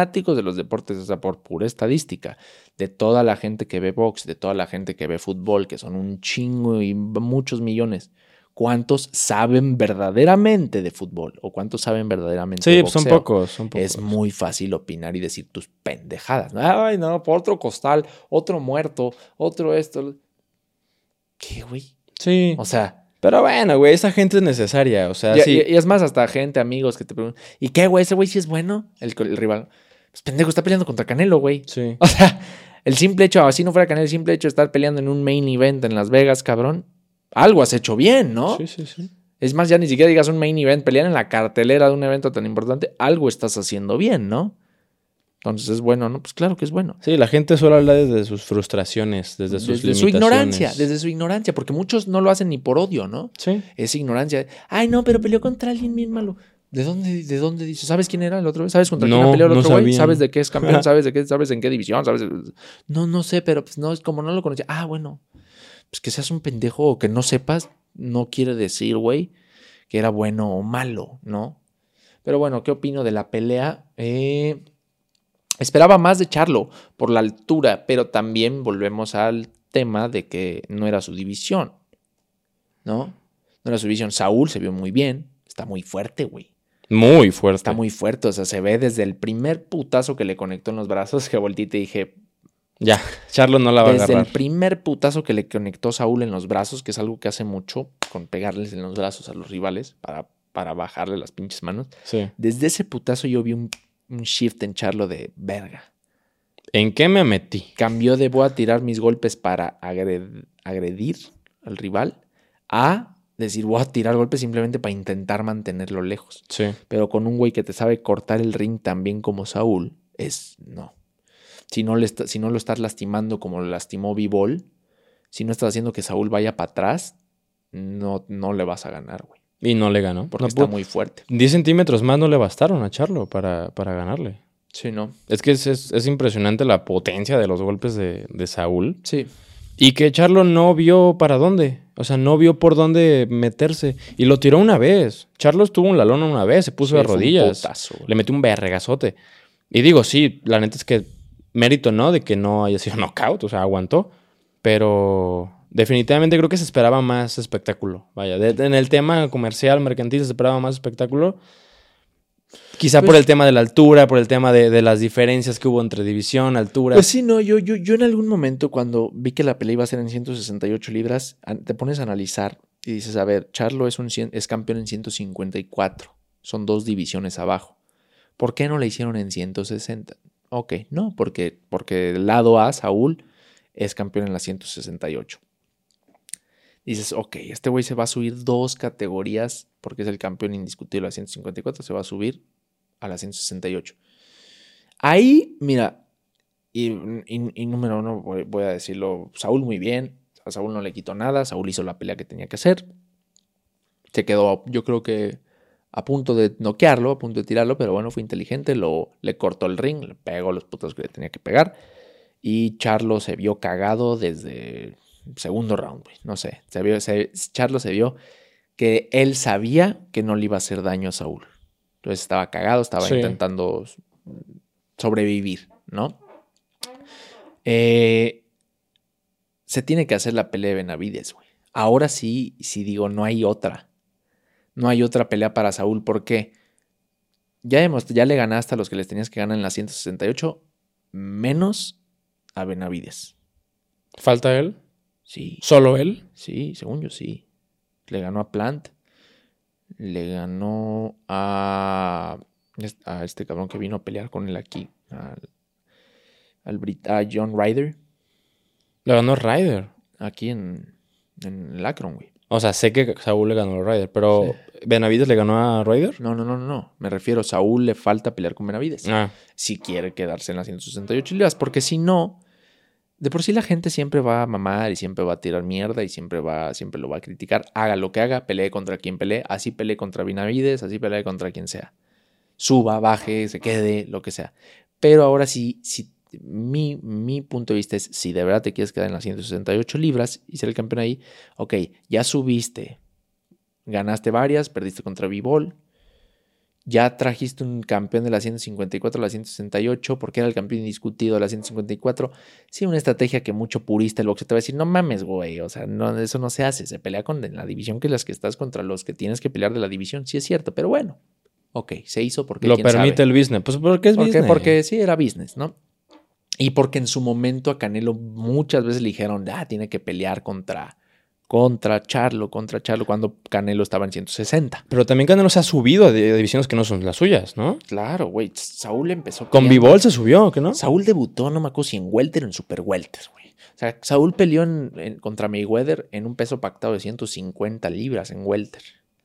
o sea, por pura estadística, de toda la gente que ve box, de toda la gente que ve fútbol, que son un chingo y muchos millones. ¿Cuántos saben verdaderamente de fútbol? ¿O cuántos saben verdaderamente de boxeo? Son pocos. Es muy fácil opinar y decir tus pendejadas. Ay, no, por otro costal, otro muerto, otro esto. ¿Qué, güey? Sí. O sea... Pero bueno, güey, esa gente es necesaria, o sea, sí. Y es más, hasta gente, amigos que te preguntan, ¿y qué, güey? ¿Ese güey sí es bueno? El rival. Pues pendejo, está peleando contra Canelo, güey. Sí. O sea, el simple hecho, así no fuera Canelo, el simple hecho de estar peleando en un main event en Las Vegas, cabrón, algo has hecho bien, ¿no? Sí. Es más, ya ni siquiera digas un main event, pelear en la cartelera de un evento tan importante, algo estás haciendo bien, ¿no? Entonces, ¿es bueno, no? Pues claro que es bueno. Sí, la gente suele hablar desde sus frustraciones, desde sus limitaciones. Desde su ignorancia, porque muchos no lo hacen ni por odio, ¿no? Sí. Es ignorancia. Ay, no, pero peleó contra alguien bien malo. ¿De dónde dices? ¿Sabes quién era el otro? ¿Sabes contra quién ha peleado el otro güey? ¿Sabes de qué es campeón? ¿Sabes en qué división? No sé, pero pues no, es como no lo conocía. Ah, bueno. Pues que seas un pendejo o que no sepas, no quiere decir, güey, que era bueno o malo, ¿no? Pero bueno, ¿qué opino de la pelea? Esperaba más de Charlo por la altura, pero también volvemos al tema de que no era su división, ¿no? No era su división. Saúl se vio muy bien, está muy fuerte, güey. Muy fuerte. Está muy fuerte, o sea, se ve desde el primer putazo que le conectó en los brazos que volteé y te dije, Ya, Charlo no la va a agarrar. Desde el primer putazo que le conectó Saúl en los brazos, que es algo que hace mucho con pegarles en los brazos a los rivales para bajarle las pinches manos. Sí. Desde ese putazo yo vi un shift en Charlo de verga. ¿En qué me metí? Cambió de voy a tirar mis golpes para agredir al rival a decir voy a tirar golpes simplemente para intentar mantenerlo lejos. Sí. Pero con un güey que te sabe cortar el ring tan bien como Saúl, no. Si no lo estás lastimando como lo lastimó B-Ball, si no estás haciendo que Saúl vaya para atrás, no le vas a ganar, güey. Y no le ganó. Porque está muy fuerte. 10 centímetros más no le bastaron a Charlo para ganarle. Sí, ¿no? Es que es impresionante la potencia de los golpes de Saúl. Sí. Y que Charlo no vio para dónde. O sea, no vio por dónde meterse. Y lo tiró una vez. Charlo estuvo en la lona una vez, se puso de rodillas. Putazo, le metió un vergazote. Y digo, sí, la neta es que mérito, ¿no? De que no haya sido knockout, o sea, aguantó. Pero definitivamente creo que se esperaba más espectáculo. Vaya, en el tema comercial, mercantil, se esperaba más espectáculo. Quizá por el tema de la altura, por el tema de las diferencias que hubo entre división, altura. Pues sí, no, yo en algún momento cuando vi que la pelea iba a ser en 168 libras, te pones a analizar y dices, a ver, Charlo es campeón en 154. Son 2 divisiones abajo. ¿Por qué no le hicieron en 160? Ok, no, porque el lado A, Saúl, es campeón en la 168. Dices, ok, este güey se va a subir 2 categorías porque es el campeón indiscutible de la 154, se va a subir a la 168. Ahí, mira, y número 1, voy a decirlo, Saúl muy bien, a Saúl no le quitó nada, Saúl hizo la pelea que tenía que hacer, se quedó, yo creo que a punto de noquearlo, a punto de tirarlo, pero bueno, fue inteligente, le cortó el ring, le pegó los putos que le tenía que pegar, y Charlo se vio cagado desde el segundo round, güey, no sé, Charlo se vio que él sabía que no le iba a hacer daño a Saúl. Entonces estaba cagado, estaba intentando sobrevivir, ¿no? Se tiene que hacer la pelea de Benavides, güey. Ahora sí digo, no hay otra. No hay otra pelea para Saúl. ¿Por qué? Ya le ganaste a los que les tenías que ganar en la 168, menos a Benavides. ¿Falta él? Sí. ¿Solo él? Sí, según yo sí. Le ganó a Plant. Le ganó a este cabrón que vino a pelear con él aquí. A John Ryder. Le ganó Ryder. Aquí en el Akron, güey. O sea, sé que Saúl le ganó a Ryder, pero sí. ¿Benavides le ganó a Ryder? No. Me refiero, Saúl le falta pelear con Benavides. Si quiere quedarse en las 168 libras, porque si no, de por sí la gente siempre va a mamar y siempre va a tirar mierda y siempre lo va a criticar. Haga lo que haga, pelee contra quien pelee. Así pelee contra Benavides, así pelee contra quien sea. Suba, baje, se quede, lo que sea. Pero ahora sí, mi punto de vista es, si de verdad te quieres quedar en las 168 libras y ser el campeón ahí, ok, ya subiste, ganaste varias, perdiste contra B-Ball, ya trajiste un campeón de la 154 a la 168 porque era el campeón indiscutido de la 154. Sí, una estrategia que mucho purista el boxeo te va a decir, no mames, güey, o sea, no, eso no se hace, se pelea en la división que las que estás contra los que tienes que pelear de la división, sí es cierto, pero bueno, ok, se hizo porque lo permite el business, pues porque es business. Porque sí, era business, ¿no? Y porque en su momento a Canelo muchas veces le dijeron, tiene que pelear contra Charlo, cuando Canelo estaba en 160. Pero también Canelo se ha subido a divisiones que no son las suyas, ¿no? Claro, güey. Saúl empezó con B-Ball se subió, ¿qué no? Saúl debutó, no me acuerdo si en welter o en super welter, güey. O sea, Saúl peleó contra Mayweather en un peso pactado de 150 libras en welter.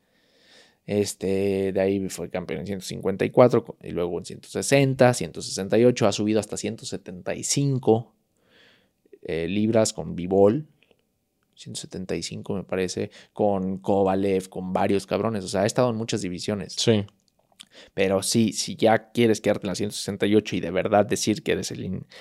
De ahí fue campeón en 154 y luego en 160, 168, ha subido hasta 175 libras con B-Ball. 175 me parece, con Kovalev, con varios cabrones, o sea, ha estado en muchas divisiones. Sí. Pero sí, si ya quieres quedarte en la 168 y de verdad decir que eres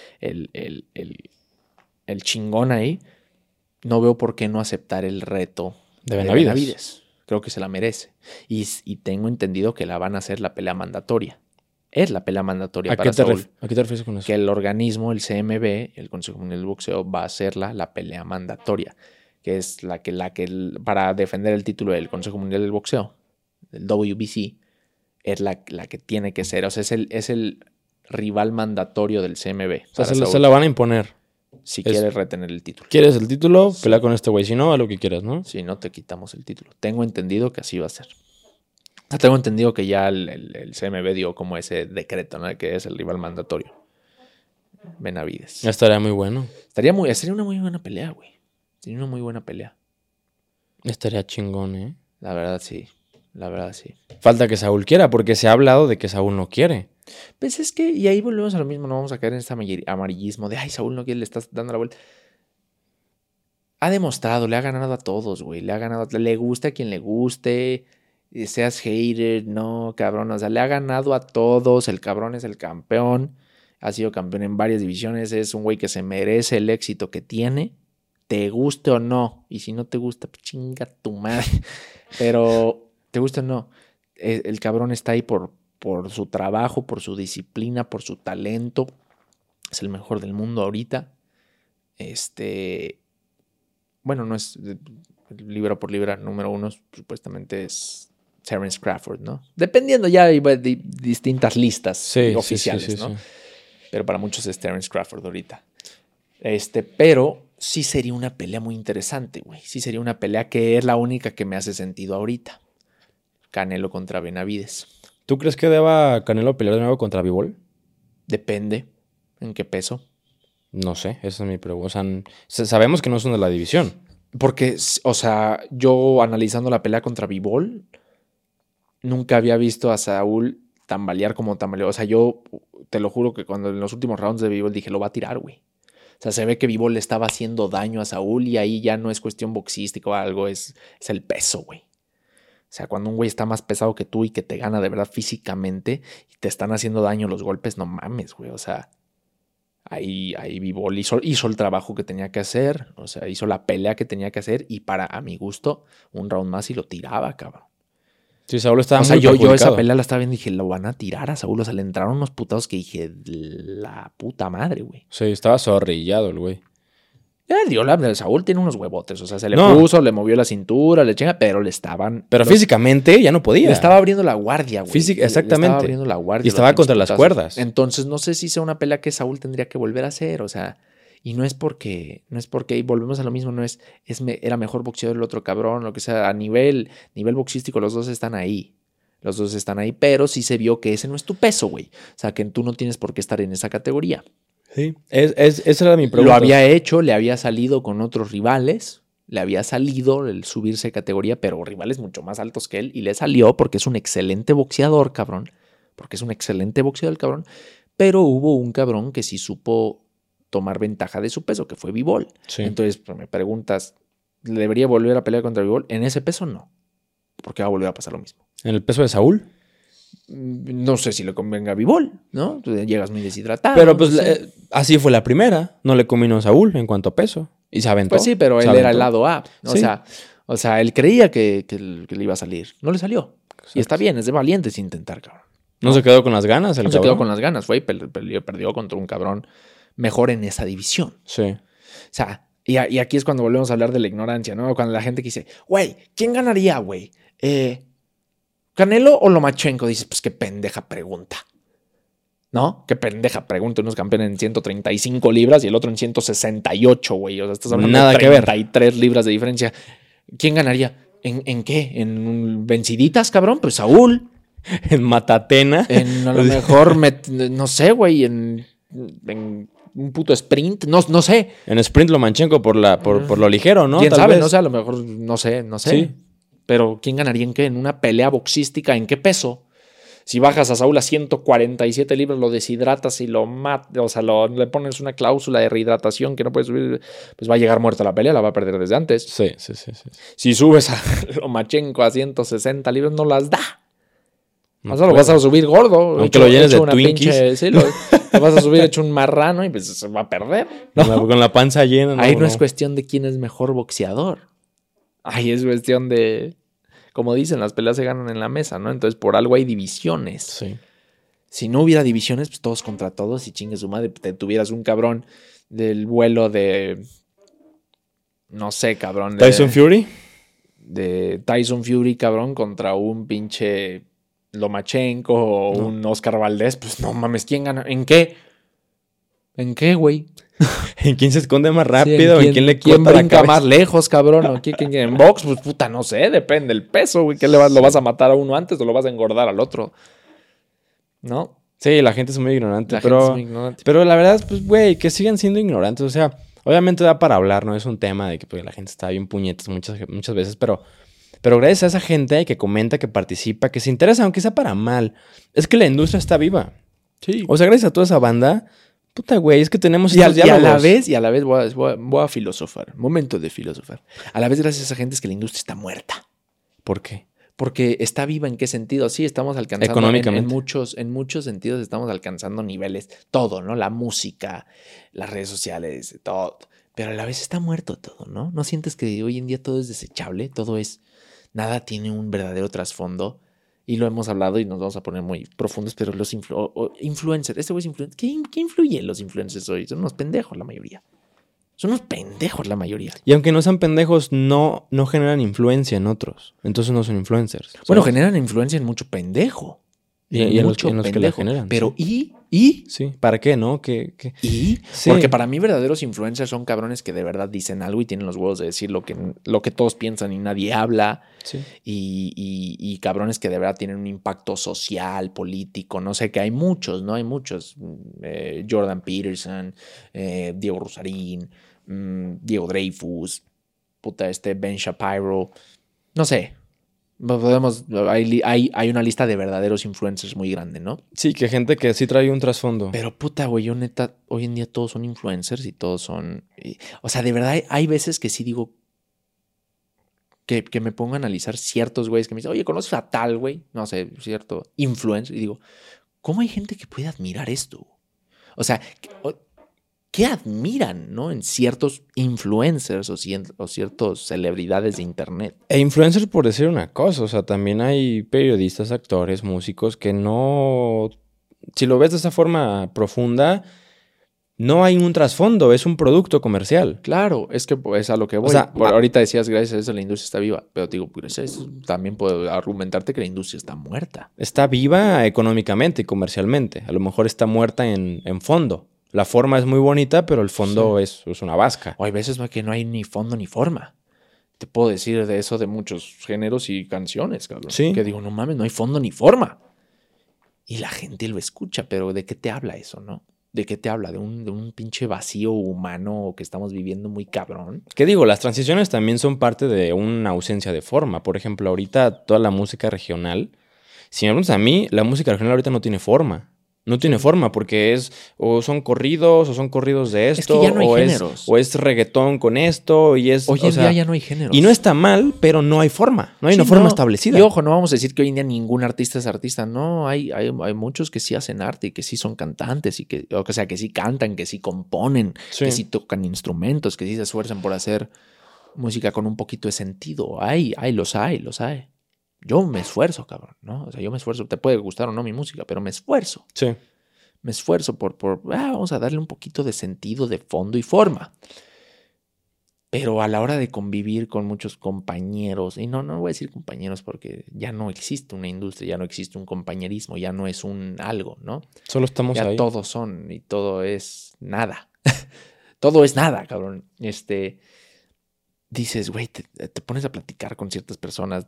el chingón ahí, no veo por qué no aceptar el reto de Benavides. Creo que se la merece. Y tengo entendido que la van a hacer la pelea mandatoria. Es la pelea mandatoria para Saúl. ¿A qué te refieres con eso? Que el organismo, el CMB, el Consejo Mundial del Boxeo, va a hacer la pelea mandatoria, que es la que para defender el título del Consejo Mundial del Boxeo, del WBC, es la que tiene que ser. O sea, es el rival mandatorio del CMB. O sea, se la van a imponer. Si quieres retener el título. ¿Quieres el título? Sí. Pelea con este güey. Si no, a lo que quieras, ¿no? Si no, te quitamos el título. Tengo entendido que así va a ser. Tengo entendido que ya el CMB dio como ese decreto, ¿no? Que es el rival mandatorio. Benavides. Estaría muy bueno. Sería una muy buena pelea, güey. Sería una muy buena pelea. Estaría chingón, ¿eh? La verdad, sí. Falta que Saúl quiera, porque se ha hablado de que Saúl no quiere. Pues es que, y ahí volvemos a lo mismo, no vamos a caer en este amarillismo de, ay, Saúl no quiere, le estás dando la vuelta. Ha demostrado, le ha ganado a todos, güey. Le guste a quien le guste, seas hater, no, cabrón. O sea, le ha ganado a todos, el cabrón es el campeón. Ha sido campeón en varias divisiones, es un güey que se merece el éxito que tiene, te guste o no. Y si no te gusta, pues chinga tu madre. Pero, te guste o no, el cabrón está ahí por su trabajo, por su disciplina, por su talento. Es el mejor del mundo ahorita. Bueno, no es libra por libra, número 1 supuestamente es Terence Crawford, ¿no? Dependiendo ya hay distintas listas oficiales, ¿no? Sí. Pero para muchos es Terence Crawford ahorita. Pero sí sería una pelea muy interesante, güey. Sí sería una pelea que es la única que me hace sentido ahorita. Canelo contra Benavides. ¿Tú crees que deba Canelo pelear de nuevo contra Bivol? Depende. ¿En qué peso? No sé, esa es mi pregunta. O sea, sabemos que no son de la división. Porque, o sea, yo analizando la pelea contra Bivol, nunca había visto a Saúl tambalear como tambaleó. O sea, yo te lo juro que cuando en los últimos rounds de Bivol dije, lo va a tirar, güey. O sea, se ve que Bivol le estaba haciendo daño a Saúl y ahí ya no es cuestión boxística o algo, es el peso, güey. O sea, cuando un güey está más pesado que tú y que te gana de verdad físicamente y te están haciendo daño los golpes, no mames, güey. O sea, ahí Bivol hizo el trabajo que tenía que hacer. O sea, hizo la pelea que tenía que hacer y a mi gusto, un round más y lo tiraba, cabrón. Sí, Saúl estaba muy perjudicado. Yo esa pelea la estaba viendo y dije, lo van a tirar a Saúl. O sea, le entraron unos putados que dije, la puta madre, güey. Sí, estaba zorrillado el güey. Saúl tiene unos huevotes. O sea, se le puso, le movió la cintura, le chinga, pero le estaban... Pero físicamente ya no podía. Le estaba abriendo la guardia, güey. Exactamente. Le estaba abriendo la guardia. Y estaba contra las cuerdas. Entonces, no sé si sea una pelea que Saúl tendría que volver a hacer. O sea, y no es porque, y volvemos a lo mismo, era mejor boxeador el otro cabrón, lo que sea. A nivel boxístico, los dos están ahí. Pero sí se vio que ese no es tu peso, güey. O sea, que tú no tienes por qué estar en esa categoría. Sí, esa era mi pregunta. Lo había hecho, le había salido con otros rivales, le había salido el subirse de categoría, pero rivales mucho más altos que él, y le salió porque es un excelente boxeador, cabrón. Pero hubo un cabrón que sí supo tomar ventaja de su peso, que fue Bivol. Sí. Entonces, pues, me preguntas, ¿debería volver a pelear contra Bivol? En ese peso no, porque va a volver a pasar lo mismo. ¿En el peso de Saúl? No sé si le convenga a Bivol, ¿no? Tú llegas muy deshidratado. Pero pues así fue la primera. No le combinó a Saúl en cuanto a peso. Y se aventó. Pues sí, pero él era el lado A. Sí. O sea, él creía que le iba a salir. No le salió. Exacto. Y está bien, es de valientes intentar, cabrón. ¿No se quedó con las ganas el cabrón? Se quedó con las ganas, güey. Perdió contra un cabrón mejor en esa división. Sí. O sea, y aquí es cuando volvemos a hablar de la ignorancia, ¿no? Cuando la gente que dice, güey, ¿quién ganaría, güey? ¿Canelo o Lomachenko? Dices, pues qué pendeja pregunta. ¿No? Qué pendeja pregunta. Uno es campeón en 135 libras y el otro en 168, güey. O sea, estás hablando de 33 libras de diferencia. ¿Quién ganaría? ¿En qué? ¿En venciditas, cabrón? Pues Saúl. ¿En matatena? A lo mejor, no sé, güey, en un puto sprint. No sé. En sprint Lomachenko por lo ligero, ¿no? ¿Quién sabe? No sé, a lo mejor, no sé. Sí. Pero ¿quién ganaría en qué? ¿En una pelea boxística? ¿En qué peso? Si bajas a Saúl a 147 libras, lo deshidratas y lo matas, o sea, le pones una cláusula de rehidratación que no puede subir, pues va a llegar muerta la pelea, la va a perder desde antes. Sí. Si subes a Lomachenko a 160 libras, no las da. No solo vas a subir gordo. Aunque lo llenes de Twinkies. Te vas a subir hecho un marrano y pues se va a perder. ¿No? Con la panza llena. Ahí no es cuestión de quién es mejor boxeador. Ahí es cuestión de, como dicen, las peleas se ganan en la mesa, ¿no? Entonces, por algo hay divisiones. Sí. Si no hubiera divisiones, pues todos contra todos y chingue su madre. Te tuvieras un cabrón del vuelo de, no sé, cabrón. ¿Tyson Fury? De Tyson Fury, cabrón, contra un pinche Lomachenko o un Oscar Valdés. Pues no mames, ¿quién gana? ¿En qué? ¿En qué, güey? ¿En quién se esconde más rápido? Sí, ¿En quién le quién corta la brinca cabeza? más lejos, cabrón? ¿O quién en box? Pues puta, no sé, depende del peso, güey. ¿Lo vas a matar a uno antes o lo vas a engordar al otro? ¿No? Sí, la gente es muy ignorante, Gente es muy ignorante. pero la verdad, pues, güey, que sigan siendo ignorantes. O sea, obviamente da para hablar, ¿no? Es un tema de que pues, la gente está bien puñetas muchas veces, pero gracias a esa gente que comenta, que participa, que se interesa, aunque sea para mal, es que la industria está viva. Sí. O sea, gracias a toda esa banda, puta, güey, es que tenemos Y a estos diálogos. la vez voy a filosofar. Momento de filosofar. A la vez, gracias a esa gente, es que la industria está muerta. ¿Por qué? Porque está viva en qué sentido. Sí, estamos alcanzando. Económicamente. En muchos sentidos estamos alcanzando niveles. Todo, ¿no? La música, las redes sociales, todo. Pero a la vez está muerto todo, ¿no? ¿No sientes que hoy en día todo es desechable? Todo es. Nada tiene un verdadero trasfondo. Y lo hemos hablado y nos vamos a poner muy profundos, pero los influencers. Este güey es influencer. ¿Qué influye en los influencers hoy? Son unos pendejos la mayoría. Son unos pendejos la mayoría. Y aunque no sean pendejos, no generan influencia en otros. Entonces no son influencers. ¿Sabes? Bueno, generan influencia en mucho pendejo. Y en los que la generan. Pero sí. ¿y? Sí, ¿para qué, no? ¿Y? Sí. Porque para mí verdaderos influencers son cabrones que de verdad dicen algo y tienen los huevos de decir lo que todos piensan y nadie habla. Sí. Y cabrones que de verdad tienen un impacto social, político. No sé, que hay muchos, ¿no? Hay muchos. Jordan Peterson, Diego Rusarín, Diego Dreyfus, Ben Shapiro. No sé. Hay una lista de verdaderos influencers muy grande, ¿no? Sí, que gente que sí trae un trasfondo. Pero puta, güey, yo neta, hoy en día todos son influencers y todos son... o sea, de verdad hay veces que sí digo que me pongo a analizar ciertos güeyes que me dicen, oye, ¿conoces a tal güey? No sé, cierto, influencer. Y digo, ¿cómo hay gente que puede admirar esto? O sea, ¿qué admiran, no? En ciertos influencers o ciertas celebridades de internet. E influencers por decir una cosa, o sea, también hay periodistas, actores, músicos que no... Si lo ves de esa forma profunda, no hay un trasfondo, es un producto comercial. Claro, es que es a lo que voy. O sea, ahorita decías, gracias a eso la industria está viva, pero te digo, gracias a eso también puedo argumentarte que la industria está muerta. Está viva económicamente y comercialmente, a lo mejor está muerta en fondo. La forma es muy bonita, pero el fondo es una vasca. O hay veces que no hay ni fondo ni forma. Te puedo decir de eso de muchos géneros y canciones, cabrón. Sí. Que digo, no mames, no hay fondo ni forma. Y la gente lo escucha, pero ¿de qué te habla eso, no? ¿De qué te habla? ¿De un pinche vacío humano que estamos viviendo muy cabrón? ¿Qué digo? Las transiciones también son parte de una ausencia de forma. Por ejemplo, ahorita toda la música regional, si me preguntas a mí, la música regional ahorita no tiene forma. No tiene forma porque o son corridos o son corridos de esto. Es que ya no hay géneros. O es reggaetón con esto y es... Hoy en día ya no hay géneros. Y no está mal, pero no hay forma. No hay una forma establecida. Y ojo, no vamos a decir que hoy en día ningún artista es artista. No, hay muchos que sí hacen arte y que sí son cantantes y que sí cantan, que sí componen, que sí tocan instrumentos, que sí se esfuerzan por hacer música con un poquito de sentido. Los hay. Yo me esfuerzo, cabrón, ¿no? O sea, yo me esfuerzo. Te puede gustar o no mi música, pero me esfuerzo. Sí. Me esfuerzo vamos a darle un poquito de sentido, de fondo y forma. Pero a la hora de convivir con muchos compañeros, y no voy a decir compañeros porque ya no existe una industria, ya no existe un compañerismo, ya no es un algo, ¿no? Solo estamos ya ahí. Todos son y todo es nada. Todo es nada, cabrón. Dices, güey, te pones a platicar con ciertas personas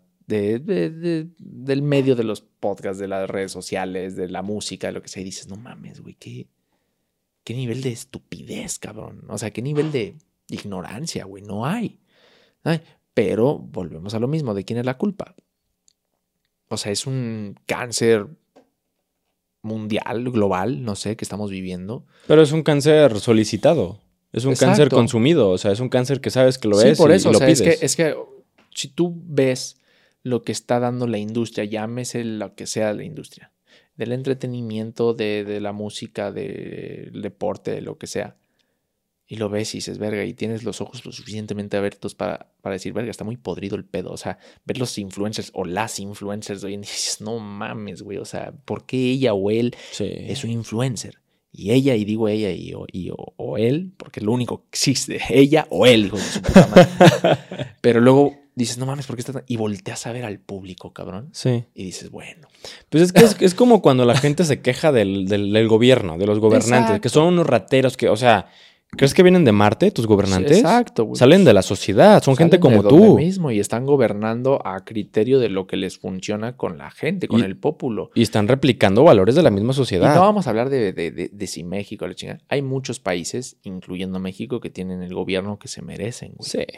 del medio de los podcasts, de las redes sociales, de la música, de lo que sea, y dices, no mames, güey, qué nivel de estupidez, cabrón. O sea, qué nivel de ignorancia, güey, no hay. Pero volvemos a lo mismo, ¿de quién es la culpa? O sea, es un cáncer mundial, global, no sé, que estamos viviendo. Pero es un cáncer solicitado. Es un cáncer consumido. O sea, es un cáncer que sabes que lo es por eso, y lo pides. Es que si tú ves lo que está dando la industria, llámese lo que sea la industria, del entretenimiento, de la música, del deporte, de lo que sea, y lo ves y dices, verga, y tienes los ojos lo suficientemente abiertos para decir, verga, está muy podrido el pedo. O sea, ver los influencers o las influencers hoy en día dices, no mames, güey, o sea, ¿por qué ella o él es un influencer? Y ella, y digo ella o él, porque es lo único que existe, ella o él, hijo de su puta madre. Pero luego dices, no mames, ¿por qué está tan...? Y volteas a ver al público, cabrón. Sí. Y dices, bueno. Pues es que es como cuando la gente se queja del gobierno, de los gobernantes, Exacto. que son unos rateros que, o sea, ¿crees que vienen de Marte tus gobernantes? Exacto, güey. Salen de la sociedad, son gente como de tú. donde mismo y están gobernando a criterio de lo que les funciona con la gente, con el pópulo. Y están replicando valores de la misma Y sociedad. no vamos a hablar de si México, la chingada. Hay muchos países, incluyendo México, que tienen el gobierno que se merecen, güey. Sí.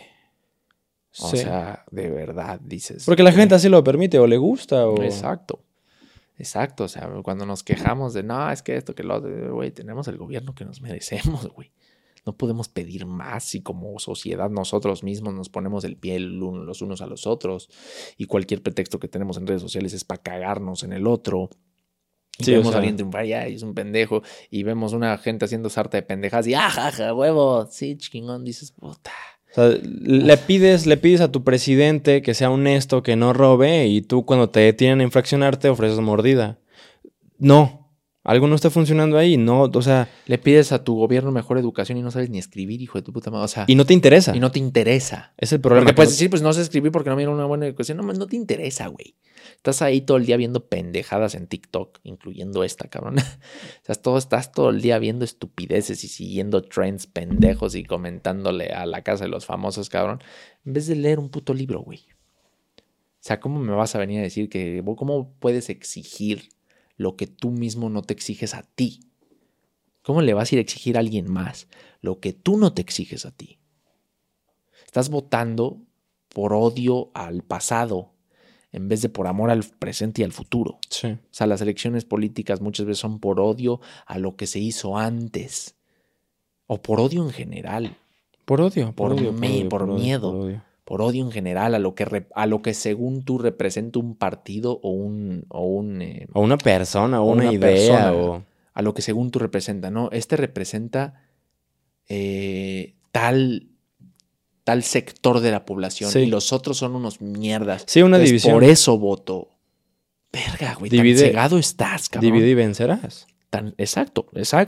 O Sí. sea, de verdad, dices. Porque la gente así lo permite o le gusta o... Exacto. Exacto. O sea, cuando nos quejamos de, no, es que esto, que lo otro, güey, tenemos el gobierno que nos merecemos, güey. No podemos pedir más y como sociedad nosotros mismos nos ponemos el pie los unos a los otros y cualquier pretexto que tenemos en redes sociales es para cagarnos en el otro. Y Sí, vemos o sea, a alguien triunfar y es un pendejo y vemos una gente haciendo sarta de pendejas y jaja, huevo, sí, chingón, dices, puta. O sea, le pides a tu presidente que sea honesto, que no robe, y tú cuando te detienen a infraccionarte ofreces mordida. No, algo no está funcionando ahí, no, o sea... Le pides a tu gobierno mejor educación y no sabes ni escribir, hijo de tu puta madre, o sea... Y no te interesa. Y no te interesa. Es el problema. Porque puedes decir, pues no sé escribir porque no me dieron una buena educación. No te interesa, güey. Estás ahí todo el día viendo pendejadas en TikTok, incluyendo esta, cabrón. O sea, estás todo el día viendo estupideces y siguiendo trends pendejos y comentándole a la casa de los famosos, cabrón. En vez de leer un puto libro, güey. O sea, ¿cómo me vas a venir a decir que... ¿Cómo puedes exigir lo que tú mismo no te exiges a ti? ¿Cómo le vas a ir a exigir a alguien más lo que tú no te exiges a ti? Estás votando por odio al pasado en vez de por amor al presente y al futuro. Sí. O sea, las elecciones políticas muchas veces son por odio a lo que se hizo antes. O por odio en general. Por odio. Por miedo. Por odio. Por odio en general a lo que según tú representa un partido o una persona, o una idea. Persona, o... A lo que según tú representa, ¿no? Este representa tal sector de la población y los otros son unos mierdas. Sí, una división. Por eso voto. Verga, güey, tan cegado estás, cabrón. Divide y vencerás. Exacto.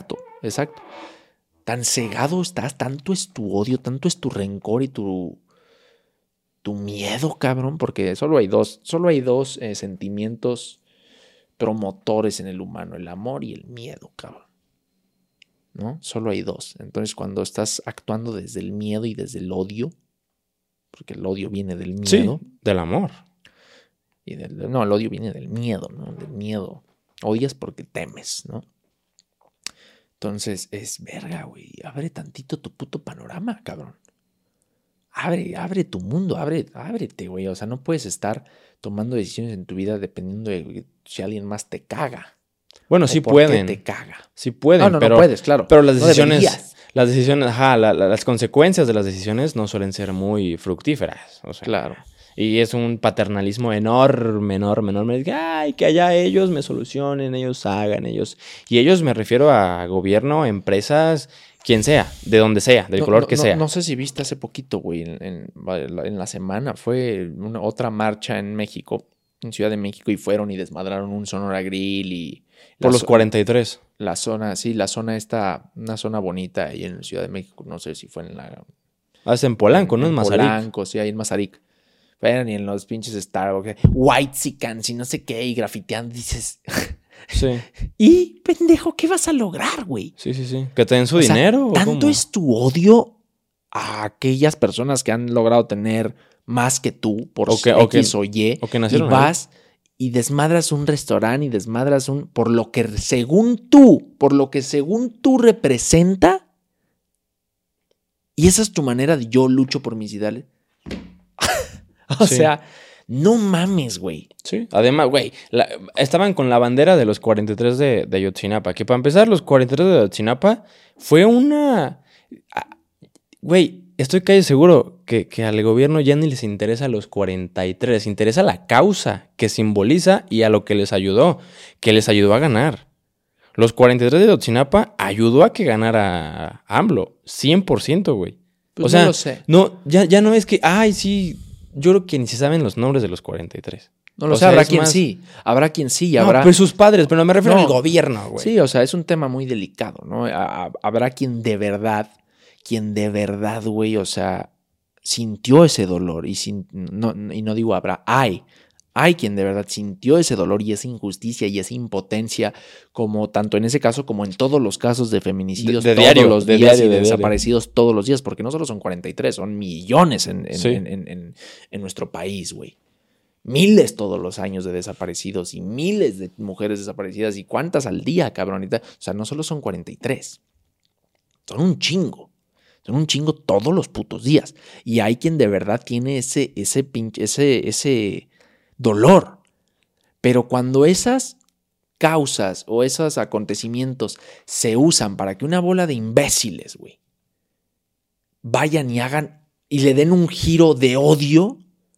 Tan cegado estás, tanto es tu odio, tanto es tu rencor y tu miedo, cabrón, porque solo hay dos sentimientos promotores en el humano, el amor y el miedo, cabrón. ¿No? Solo hay dos. Entonces, cuando estás actuando desde el miedo y desde el odio, porque el odio viene del miedo. Sí, del amor. El odio viene del miedo, ¿no? Del miedo. Odias porque temes, ¿no? Entonces, es verga, güey. Abre tantito tu puto panorama, cabrón. Abre tu mundo, ábrete, güey. O sea, no puedes estar tomando decisiones en tu vida dependiendo de si alguien más te caga. Bueno, sí pueden. ¿Qué te caga? Sí pueden, pero no puedes, claro. Pero las decisiones, las consecuencias de las decisiones no suelen ser muy fructíferas. O sea, claro. Y es un paternalismo enorme. Ay, que allá ellos me solucionen, ellos hagan, ellos. Y ellos me refiero a gobierno, empresas, quien sea, de donde sea, del color que sea. No sé si viste hace poquito, güey, en la semana, fue otra marcha en México, en Ciudad de México, y fueron y desmadraron un Sonora Grill y... Por los 43. La zona esta, una zona bonita ahí en Ciudad de México, no sé si fue en la... Es en Polanco, ¿no? En Mazarik. Polanco, sí, ahí en Mazarik. Fueron y en los pinches Starbucks, Whitexicans y no sé qué, y grafiteando, dices... Sí. Y, pendejo, ¿qué vas a lograr, güey? Sí. Que te den su dinero. ¿Tanto ¿cómo? es tu odio a aquellas personas que han logrado tener más que tú por X o Y? O que nacieron y vas y desmadras un restaurante y desmadras por lo que según tú representa. Y esa es tu manera de yo lucho por mis ideales. O sea, no mames, güey. Sí, además, güey, estaban con la bandera de los 43 de Ayotzinapa, que para empezar, los 43 de Ayotzinapa fue una... Güey, estoy casi seguro que al gobierno ya ni les interesa los 43, les interesa la causa que simboliza y a lo que les ayudó a ganar. Los 43 de Ayotzinapa ayudó a que ganara AMLO, 100%, güey. Pues o sea, no lo sé. No, ya no es que, ay, sí... Yo creo que ni se saben los nombres de los 43. No lo sé, habrá quien sí. Habrá quien sí. No, pues sus padres, pero me refiero al gobierno, güey. Sí, o sea, es un tema muy delicado, ¿no? Habrá quien de verdad, güey, o sea, sintió ese dolor y no digo habrá, hay quien de verdad sintió ese dolor y esa injusticia y esa impotencia, como tanto en ese caso como en todos los casos de feminicidios de todos diario, los de días diario, y de de desaparecidos todos los días, porque no solo son 43, son millones Sí. en nuestro país, güey. Miles todos los años de desaparecidos y miles de mujeres desaparecidas y cuántas al día, cabronita. O sea, no solo son 43, son un chingo. Son un chingo todos los putos días. Y hay quien de verdad tiene ese dolor. Pero cuando esas causas o esos acontecimientos se usan para que una bola de imbéciles, güey, vayan y hagan y le den un giro de odio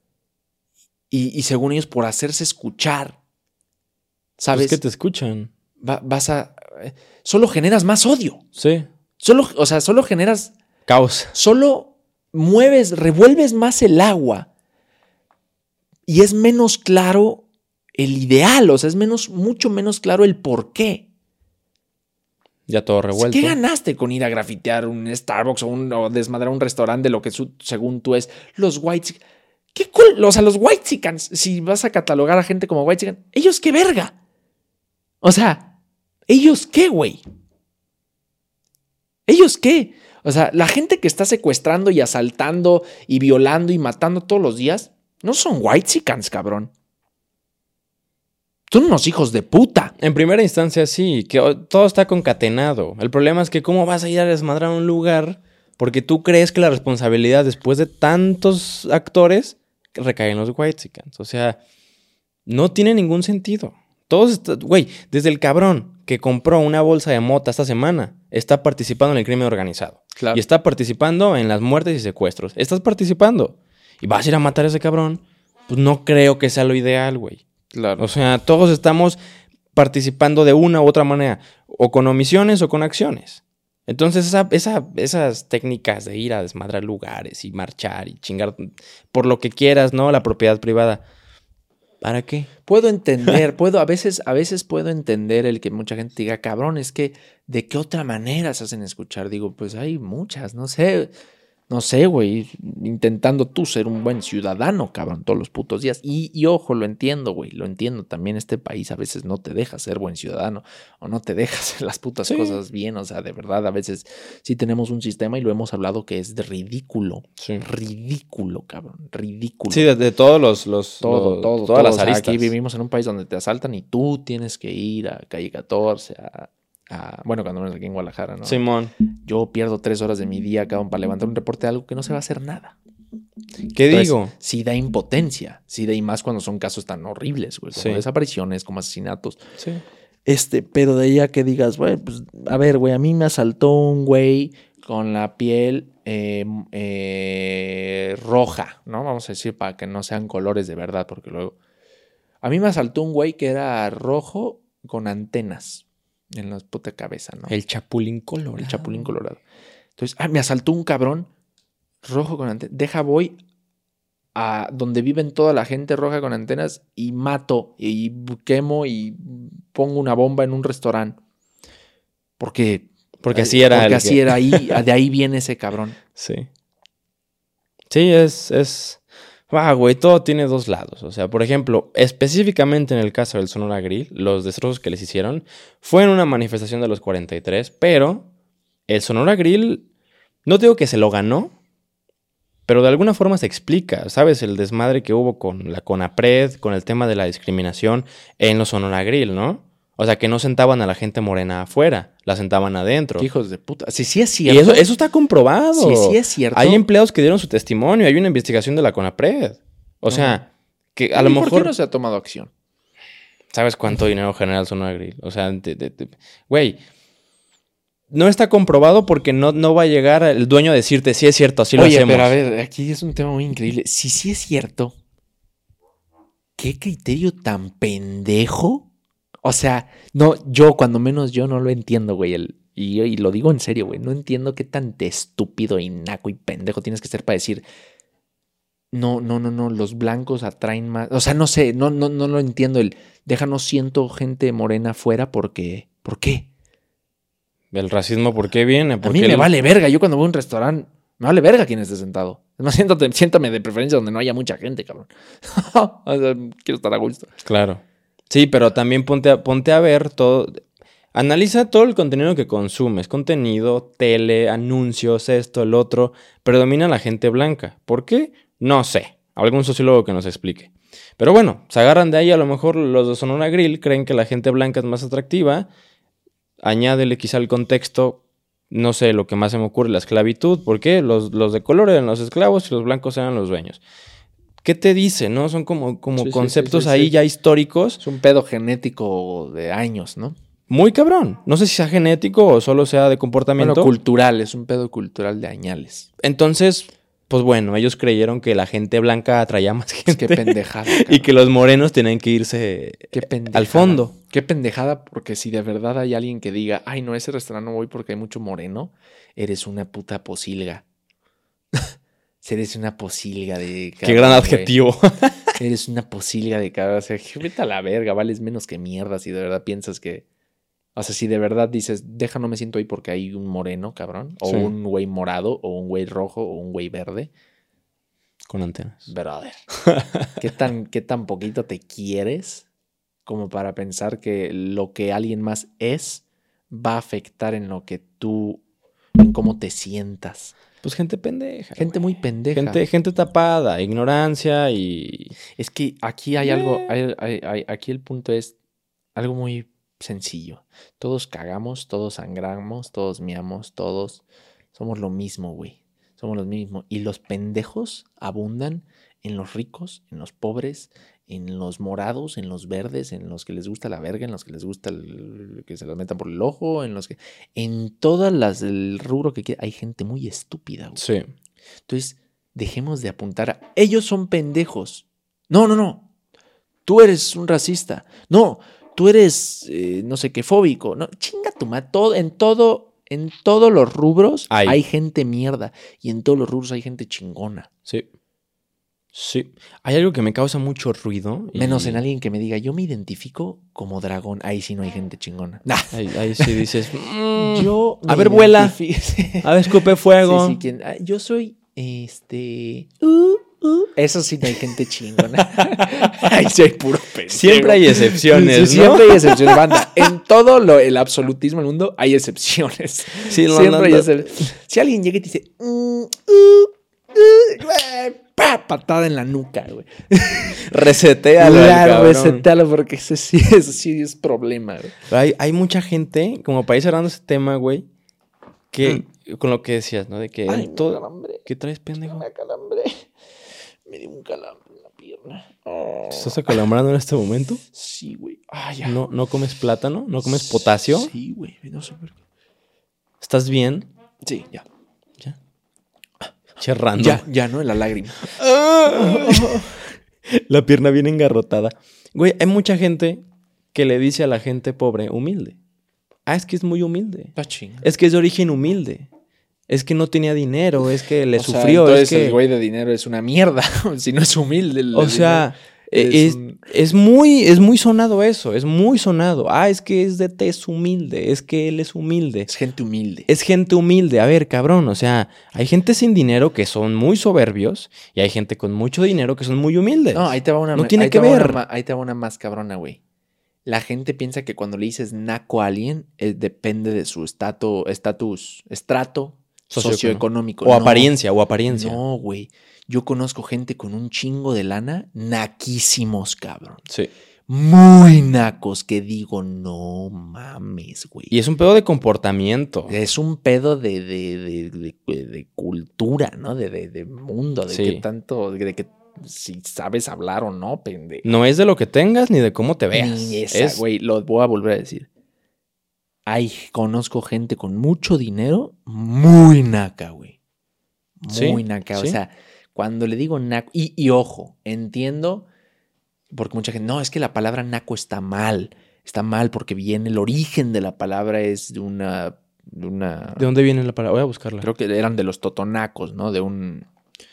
y según ellos por hacerse escuchar, ¿sabes? Es que te escuchan. Solo generas más odio. Sí. Solo generas Caos. Solo revuelves más el agua y es menos claro el ideal, o sea, es mucho menos claro el por qué. Ya todo revuelto. ¿Qué ganaste con ir a grafitear un Starbucks o desmadrar un restaurante de lo que según tú es los whites? ¿Qué cool? O sea, los whitexicans, si vas a catalogar a gente como whitexican, ¿ellos qué verga? O sea, ¿ellos qué, güey? ¿Ellos qué? O sea, la gente que está secuestrando y asaltando y violando y matando todos los días no son whitexicans, cabrón. Son unos hijos de puta. En primera instancia, sí, que todo está concatenado. El problema es que cómo vas a ir a desmadrar un lugar porque tú crees que la responsabilidad después de tantos actores recae en los whitexicans. O sea, no tiene ningún sentido. Güey, desde el cabrón que compró una bolsa de mota esta semana está participando en el crimen organizado. Claro. Y está participando en las muertes y secuestros. Estás participando. Y vas a ir a matar a ese cabrón. Pues no creo que sea lo ideal, güey. Claro. O sea, todos estamos participando de una u otra manera. O con omisiones o con acciones. Entonces esas técnicas de ir a desmadrar lugares y marchar y chingar por lo que quieras, ¿no? La propiedad privada. ¿Para qué? Puedo entender, a veces puedo entender el que mucha gente diga, cabrón, es que ¿de qué otra manera se hacen escuchar? Digo, pues hay muchas, no sé, güey, intentando tú ser un buen ciudadano, cabrón, todos los putos días. Y ojo, lo entiendo, güey, lo entiendo. También este país a veces no te deja ser buen ciudadano o no te deja hacer las putas cosas bien. O sea, de verdad, a veces sí tenemos un sistema y lo hemos hablado que es de ridículo. Sí. Ridículo, cabrón, ridículo. Sí, de todos todas las o sea, aristas. aquí vivimos en un país donde te asaltan y tú tienes que ir a calle 14, bueno, cuando menos aquí en Guadalajara, ¿no? Simón. Yo pierdo 3 horas de mi día, cabrón, para levantar un reporte de algo que no se va a hacer nada. ¿Qué Entonces, digo? Sí da impotencia, sí da, y más cuando son casos tan horribles, güey, como desapariciones, como asesinatos. Sí. Pero de ahí a que digas, güey, pues, a ver, güey, a mí me asaltó un güey con la piel roja, ¿no? Vamos a decir para que no sean colores de verdad, porque luego... A mí me asaltó un güey que era rojo con antenas en la puta cabeza, ¿no? El Chapulín Colorado. El Chapulín Colorado. Entonces, me asaltó un cabrón rojo con antenas. Voy a donde viven toda la gente roja con antenas y mato y quemo y pongo una bomba en un restaurante. Porque así era. Porque así era ahí. De ahí viene ese cabrón. Sí. Sí, güey, todo tiene dos lados. O sea, por ejemplo, específicamente en el caso del Sonora Grill, los destrozos que les hicieron fue en una manifestación de los 43, pero el Sonora Grill, no digo que se lo ganó, pero de alguna forma se explica, ¿sabes? El desmadre que hubo con la CONAPRED, con el tema de la discriminación en los Sonora Grill, ¿no? O sea, que no sentaban a la gente morena afuera, la sentaban adentro. ¿Qué hijos de puta? Sí es cierto. Y eso está comprobado. Sí es cierto. Hay empleados que dieron su testimonio, hay una investigación de la CONAPRED. O sea, que a lo mejor... ¿Por qué no se ha tomado acción? ¿Sabes cuánto dinero genera el Sonora Grill? O sea, güey, no está comprobado porque no va a llegar el dueño a decirte si es cierto, así lo hacemos. Oye, pero a ver, aquí es un tema muy increíble. Si sí es cierto, ¿qué criterio tan pendejo? O sea, no, cuando menos yo no lo entiendo, güey. Y lo digo en serio, güey. No entiendo qué tan estúpido y naco y pendejo tienes que ser para decir... No, los blancos atraen más. O sea, no sé, no lo entiendo. Déjanos siento gente morena afuera porque... ¿Por qué? ¿El racismo por qué viene? A mí me vale verga. Yo cuando voy a un restaurante Me vale verga quién esté sentado. Es más, siéntame de preferencia donde no haya mucha gente, cabrón. O sea, quiero estar a gusto. Claro. Sí, pero también ponte a ver todo. Analiza todo el contenido que consumes. Contenido, tele, anuncios, esto, el otro. Predomina la gente blanca. ¿Por qué? No sé. Algún sociólogo que nos explique. Pero bueno, se agarran de ahí. A lo mejor los de Sonora Grill creen que la gente blanca es más atractiva. Añádele quizá el contexto, no sé, lo que más se me ocurre, la esclavitud. ¿Por qué? Los de color eran los esclavos y los blancos eran los dueños. ¿Qué te dice, no? Son como sí, conceptos ahí ya históricos. Es un pedo genético de años, ¿no? Muy cabrón. No sé si sea genético o solo sea de comportamiento. Bueno, cultural. Es un pedo cultural de añales. Entonces, pues bueno, ellos creyeron que la gente blanca atraía más gente. Qué pendejada. Y que los morenos tenían que irse al fondo. Qué pendejada, porque si de verdad hay alguien que diga, ay, no, a ese restaurante no voy porque hay mucho moreno, eres una puta posilga. Eres una posilga de... Qué gran adjetivo. Eres una posilga de cabrón. O sea, vete a la verga, vales menos que mierda si de verdad piensas que... O sea, si de verdad dices, deja, no me siento ahí porque hay un moreno, cabrón. O un güey morado, o un güey rojo, o un güey verde. Con antenas. Brother. ¿Qué tan poquito te quieres como para pensar que lo que alguien más es va a afectar en lo que tú... en cómo te sientas? Pues gente pendeja. Gente muy pendeja. Gente tapada, ignorancia y... Es que aquí hay algo... aquí el punto es algo muy sencillo. Todos cagamos, todos sangramos, todos miamos, todos somos lo mismo, güey. Somos los mismos. Y los pendejos abundan en los ricos, en los pobres, en los morados, en los verdes, en los que les gusta la verga, en los que les gusta que se los metan por el ojo, en los que... En todas el rubro que quiera, hay gente muy estúpida, güey. Sí. Entonces, dejemos de apuntar a... Ellos son pendejos. No. Tú eres un racista. No, tú eres no sé qué fóbico. No, chinga tu madre. En todos los rubros hay gente mierda. Y en todos los rubros hay gente chingona. Sí. Sí. Hay algo que me causa mucho ruido. Menos en alguien que me diga, yo me identifico como dragón. Ahí sí no hay gente chingona. Ahí sí dices, yo a ver, vuela. A ver, escupe fuego. Sí, yo soy eso sí no hay gente chingona. Ahí sí hay puro pendejo. Siempre hay excepciones, ¿no? Siempre hay excepciones, banda. En todo el absolutismo del mundo hay excepciones. Sí, siempre hay excepciones. Si alguien llega y te dice patada en la nuca, güey. Resetéalo, claro, resetéalo, porque eso sí es problema, güey. Hay mucha gente, como para ir cerrando ese tema, güey, que con lo que decías, ¿no? De que todo... ¿Qué traes, pendejo? Me acalambré. Me dio un calambre en la pierna. ¿Te estás acalambrando en este momento? Sí, güey. Ya. ¿No comes plátano? ¿No comes potasio? Sí, güey. No sé por qué. ¿Estás bien? Sí, ya. Cherrando. Ya, ¿no? La lágrima. La pierna bien engarrotada. Güey, hay mucha gente que le dice a la gente pobre humilde. Es que es muy humilde. Es que es de origen humilde. Es que no tenía dinero, es que le sufrió. Entonces es que el güey de dinero es una mierda. Si no es humilde. O sea, es muy sonado eso. Es muy sonado. Es que es de tez humilde. Es que él es humilde. Es gente humilde. Es gente humilde. A ver, cabrón. O sea, hay gente sin dinero que son muy soberbios y hay gente con mucho dinero que son muy humildes. No, ahí te va una. No tiene que ver. Ahí te va una más cabrona, güey. La gente piensa que cuando le dices naco a alguien, depende de su estrato socioeconómico. O apariencia. No, güey. Yo conozco gente con un chingo de lana, naquísimos, cabrón. Sí. Muy nacos, que digo, no mames, güey. Y es un pedo de comportamiento. Es un pedo de cultura, ¿no? De mundo, de qué tanto, de que si sabes hablar o no, pendejo. No es de lo que tengas ni de cómo te veas. Ni esa, güey. Lo voy a volver a decir. Conozco gente con mucho dinero, muy naca, güey. Muy naca. ¿Sí? O sea, cuando le digo naco... Y ojo, entiendo, porque mucha gente... No, es que la palabra naco está mal. Está mal porque viene... El origen de la palabra es de una... ¿De dónde viene la palabra? Voy a buscarla. Creo que eran de los totonacos, ¿no? De un...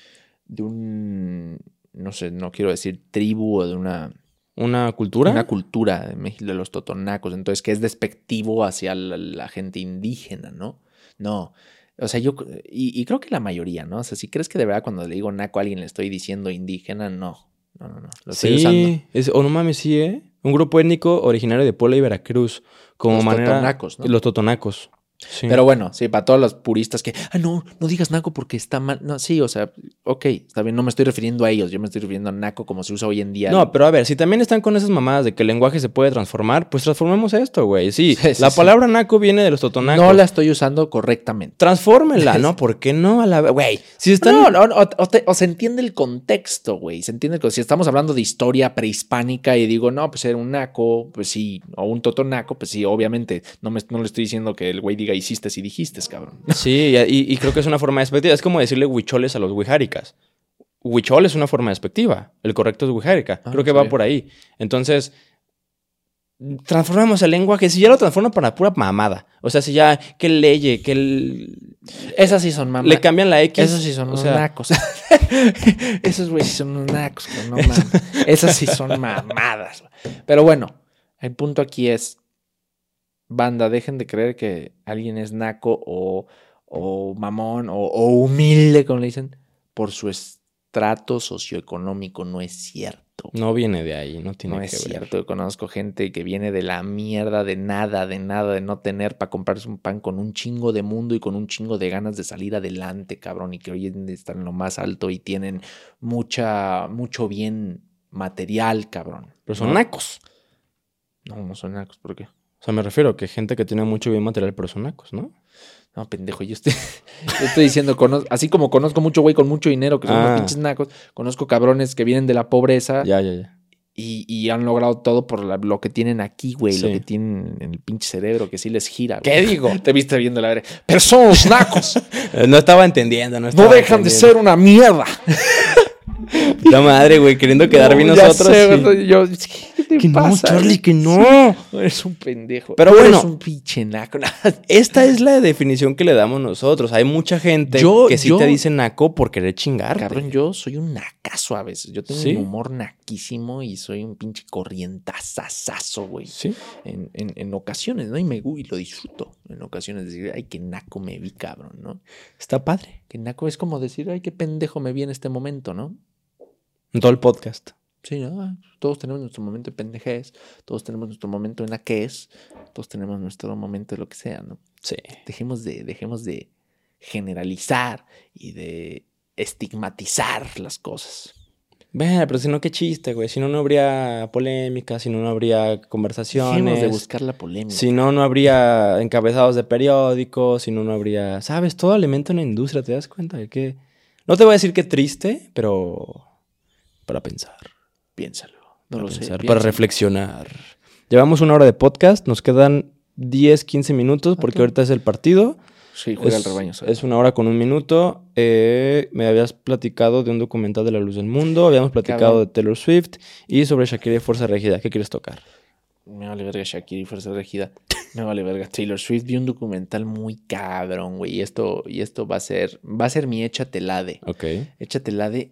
No sé, no quiero decir tribu o de una... ¿Una cultura? Una cultura de los totonacos. Entonces, que es despectivo hacia la gente indígena, ¿no? No. O sea, y creo que la mayoría, ¿no? O sea, si crees que de verdad cuando le digo naco a alguien le estoy diciendo indígena, no. Lo estoy usando. No mames, sí, ¿eh? Un grupo étnico originario de Puebla y Veracruz. Como Los manera... totonacos, ¿no? Los totonacos. Sí. Pero bueno, sí, para todos los puristas que, no digas naco porque está mal. No, sí, o sea, ok, está bien, no me estoy refiriendo a ellos, yo me estoy refiriendo a naco como se usa hoy en día. No, pero a ver, si también están con esas mamadas de que el lenguaje se puede transformar, pues transformemos esto, güey. Sí, la palabra naco viene de los totonacos. No la estoy usando correctamente. Transfórmenla, ¿no? ¿Por qué no? Güey, si están... o se entiende el contexto, güey. Se entiende si estamos hablando de historia prehispánica y digo, no, pues era un naco, pues sí, o un totonaco, pues sí, obviamente. No le estoy diciendo que el güey diga hiciste si dijiste, cabrón. Sí, y creo que es una forma despectiva. Es como decirle huicholes a los huijáricas. Huichol es una forma despectiva. El correcto es huijárica. Creo que va por ahí. Entonces, transformemos el lenguaje. Si ya lo transforman para pura mamada. O sea, si ya, que leye, esas sí son mamadas. Le cambian la X. Esos sí son unos nacos. Esos güey sí son unos nacos. No mames. Esas sí son mamadas. Pero bueno, el punto aquí es, banda, dejen de creer que alguien es naco o mamón o humilde, como le dicen, por su estrato socioeconómico. No es cierto. No viene de ahí, no tiene que ver. No es cierto. Yo conozco gente que viene de la mierda, de nada, de no tener para comprarse un pan con un chingo de mundo y con un chingo de ganas de salir adelante, cabrón, y que hoy están en lo más alto y tienen mucho bien material, cabrón. Pero son nacos. No son nacos, ¿por qué? O sea, me refiero a que gente que tiene mucho bien material, pero son nacos, ¿no? No, pendejo, yo estoy diciendo, así como conozco mucho güey con mucho dinero, que son unos pinches nacos, conozco cabrones que vienen de la pobreza. Ya. Y han logrado todo por lo que tienen aquí, güey, lo que tienen en el pinche cerebro, que sí les gira. ¿Qué digo? Te viste viendo la verga. Pero son los nacos. No estaba entendiendo. No dejan de ser una mierda. La madre, güey, queriendo quedar bien nosotros. ¿Qué te pasa? No, Charlie, que no. Eres un pendejo. Pero bueno, eres un pinche naco. Esta es la definición que le damos nosotros. Hay mucha gente que sí te dice naco por querer chingarte. Cabrón, yo soy un nacazo a veces. Yo tengo un humor naquísimo y soy un pinche corrientazazazo, güey. Sí. En ocasiones, ¿no? Y lo disfruto. En ocasiones decir, ay, qué naco me vi, cabrón, ¿no? Está padre. Que naco es como decir, ay, qué pendejo me vi en este momento, ¿no? En todo el podcast. Sí, ¿no? Todos tenemos nuestro momento de pendejez, todos tenemos nuestro momento de naquez, todos tenemos nuestro momento de lo que sea, ¿no? Sí. Dejemos de generalizar y de estigmatizar las cosas. Bueno, pero si no, qué chiste, güey. Si no, no habría polémica, si no, no habría conversaciones. Dejemos de buscar la polémica. Si no, no habría encabezados de periódicos, si no, no habría... ¿Sabes? Todo alimento en la industria, ¿te das cuenta de que...? No te voy a decir que triste, pero... para pensar. Piénsalo. No lo sé. Para reflexionar. Llevamos 1 hora de podcast. Nos quedan 10, 15 minutos porque ahorita es el partido. Sí, juega el rebaño. ¿Sabes? Es 1 hora con 1 minuto. Me habías platicado de un documental de La Luz del Mundo. Habíamos platicado de Taylor Swift y sobre Shakira y Fuerza Régida. ¿Qué quieres tocar? Me vale verga Shakira y Fuerza Régida. Me vale verga Taylor Swift. Vi un documental muy cabrón, güey. Y esto va a ser mi Échatelade. Ok. Échatelade.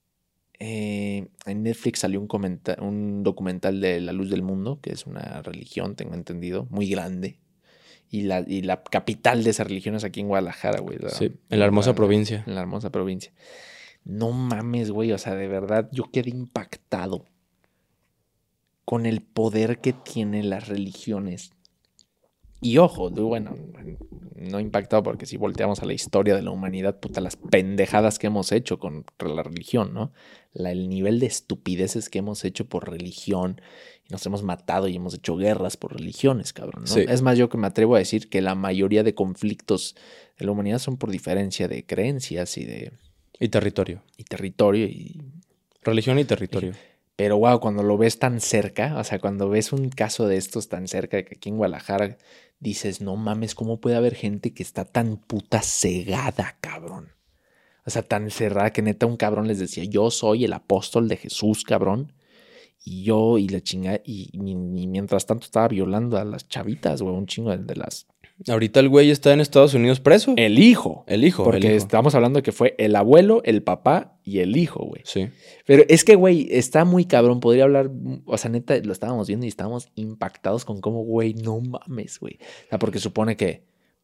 En Netflix salió un documental de La Luz del Mundo, que es una religión, tengo entendido, muy grande. Y la capital de esa religión es aquí en Guadalajara, güey. Sí, en la hermosa provincia. En la hermosa provincia. No mames, güey. O sea, de verdad, yo quedé impactado con el poder que tienen las religiones. Y ojo, bueno, no impactado porque si volteamos a la historia de la humanidad, puta, las pendejadas que hemos hecho con la religión, ¿no? El nivel de estupideces que hemos hecho por religión, y nos hemos matado y hemos hecho guerras por religiones, cabrón, ¿no? Sí. Es más, yo que me atrevo a decir que la mayoría de conflictos de la humanidad son por diferencia de creencias y territorio. Y territorio y... Religión y territorio. Pero wow, cuando lo ves tan cerca, o sea, cuando ves un caso de estos tan cerca, de que aquí en Guadalajara dices, no mames, ¿cómo puede haber gente que está tan puta cegada, cabrón? O sea, tan cerrada que neta un cabrón les decía, yo soy el apóstol de Jesús, cabrón. Y la chingada, y mientras tanto estaba violando a las chavitas, güey, un chingo de las... Ahorita el güey está en Estados Unidos preso. El hijo. Porque estamos hablando de que fue el abuelo, el papá y el hijo, güey. Sí. Pero es que, güey, está muy cabrón. Podría hablar, o sea, neta, lo estábamos viendo y estábamos impactados con cómo, güey, no mames, güey. O sea, porque supone que,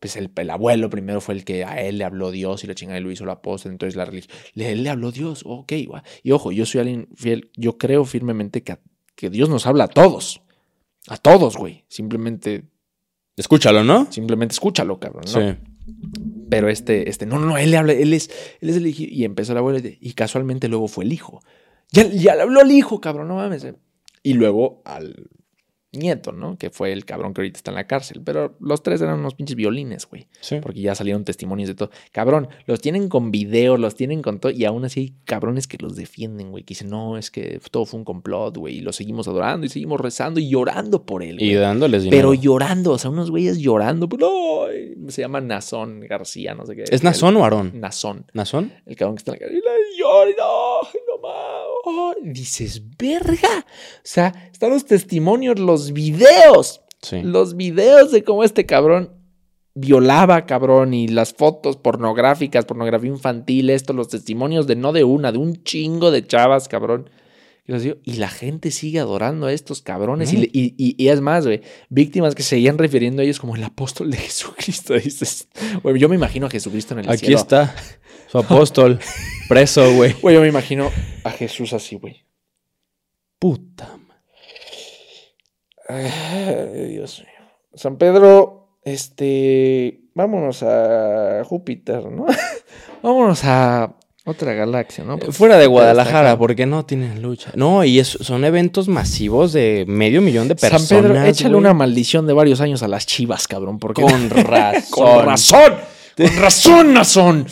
pues el abuelo primero fue el que a él le habló Dios y la chingada y lo hizo el apóstol. Entonces la religión, él le habló Dios, ok. Y ojo, yo soy alguien fiel, yo creo firmemente que Dios nos habla a todos. A todos, güey. Simplemente Escúchalo, ¿no? Simplemente escúchalo, cabrón, ¿no? Sí. Pero no, él le habla, él es el hijo. Y empezó el abuelo y casualmente luego fue el hijo. Ya le habló al hijo, cabrón, no mames. Y luego al nieto, ¿no? Que fue el cabrón que ahorita está en la cárcel. Pero los tres eran unos pinches violines, güey. Sí. Porque ya salieron testimonios de todo. Cabrón, los tienen con video, los tienen con todo. Y aún así hay cabrones que los defienden, güey. Que dicen, no, es que todo fue un complot, güey. Y lo seguimos adorando y seguimos rezando y llorando por él, güey. Y dándoles dinero. Pero llorando, o sea, unos güeyes llorando. Pero no, se llama Nazón García, no sé qué. ¿Es Nazón o Aarón? Nazón. ¿Nazón? El cabrón que está en la calle. Y le llora y no mames. Dices, verga. O sea, están los testimonios, los videos. Sí. Los videos de cómo este cabrón violaba, cabrón, y las fotos pornográficas, pornografía infantil, los testimonios de un chingo de chavas, cabrón. Y la gente sigue adorando a estos cabrones. Y es más, güey, víctimas que se seguían refiriendo a ellos como el apóstol de Jesucristo. Dices, güey, yo me imagino a Jesucristo en el cielo. Aquí está su apóstol, preso, güey. Güey, yo me imagino a Jesús así, güey. Puta. Ay, Dios mío. San Pedro, vámonos a Júpiter, ¿no? Vámonos a otra galaxia, ¿no? Porque fuera de Guadalajara, porque no tienen lucha. No, y son eventos masivos de 500,000 de personas. San Pedro, échale una maldición de varios años a las Chivas, cabrón. Porque... Con razón. Con razón. Con razón, Nazón.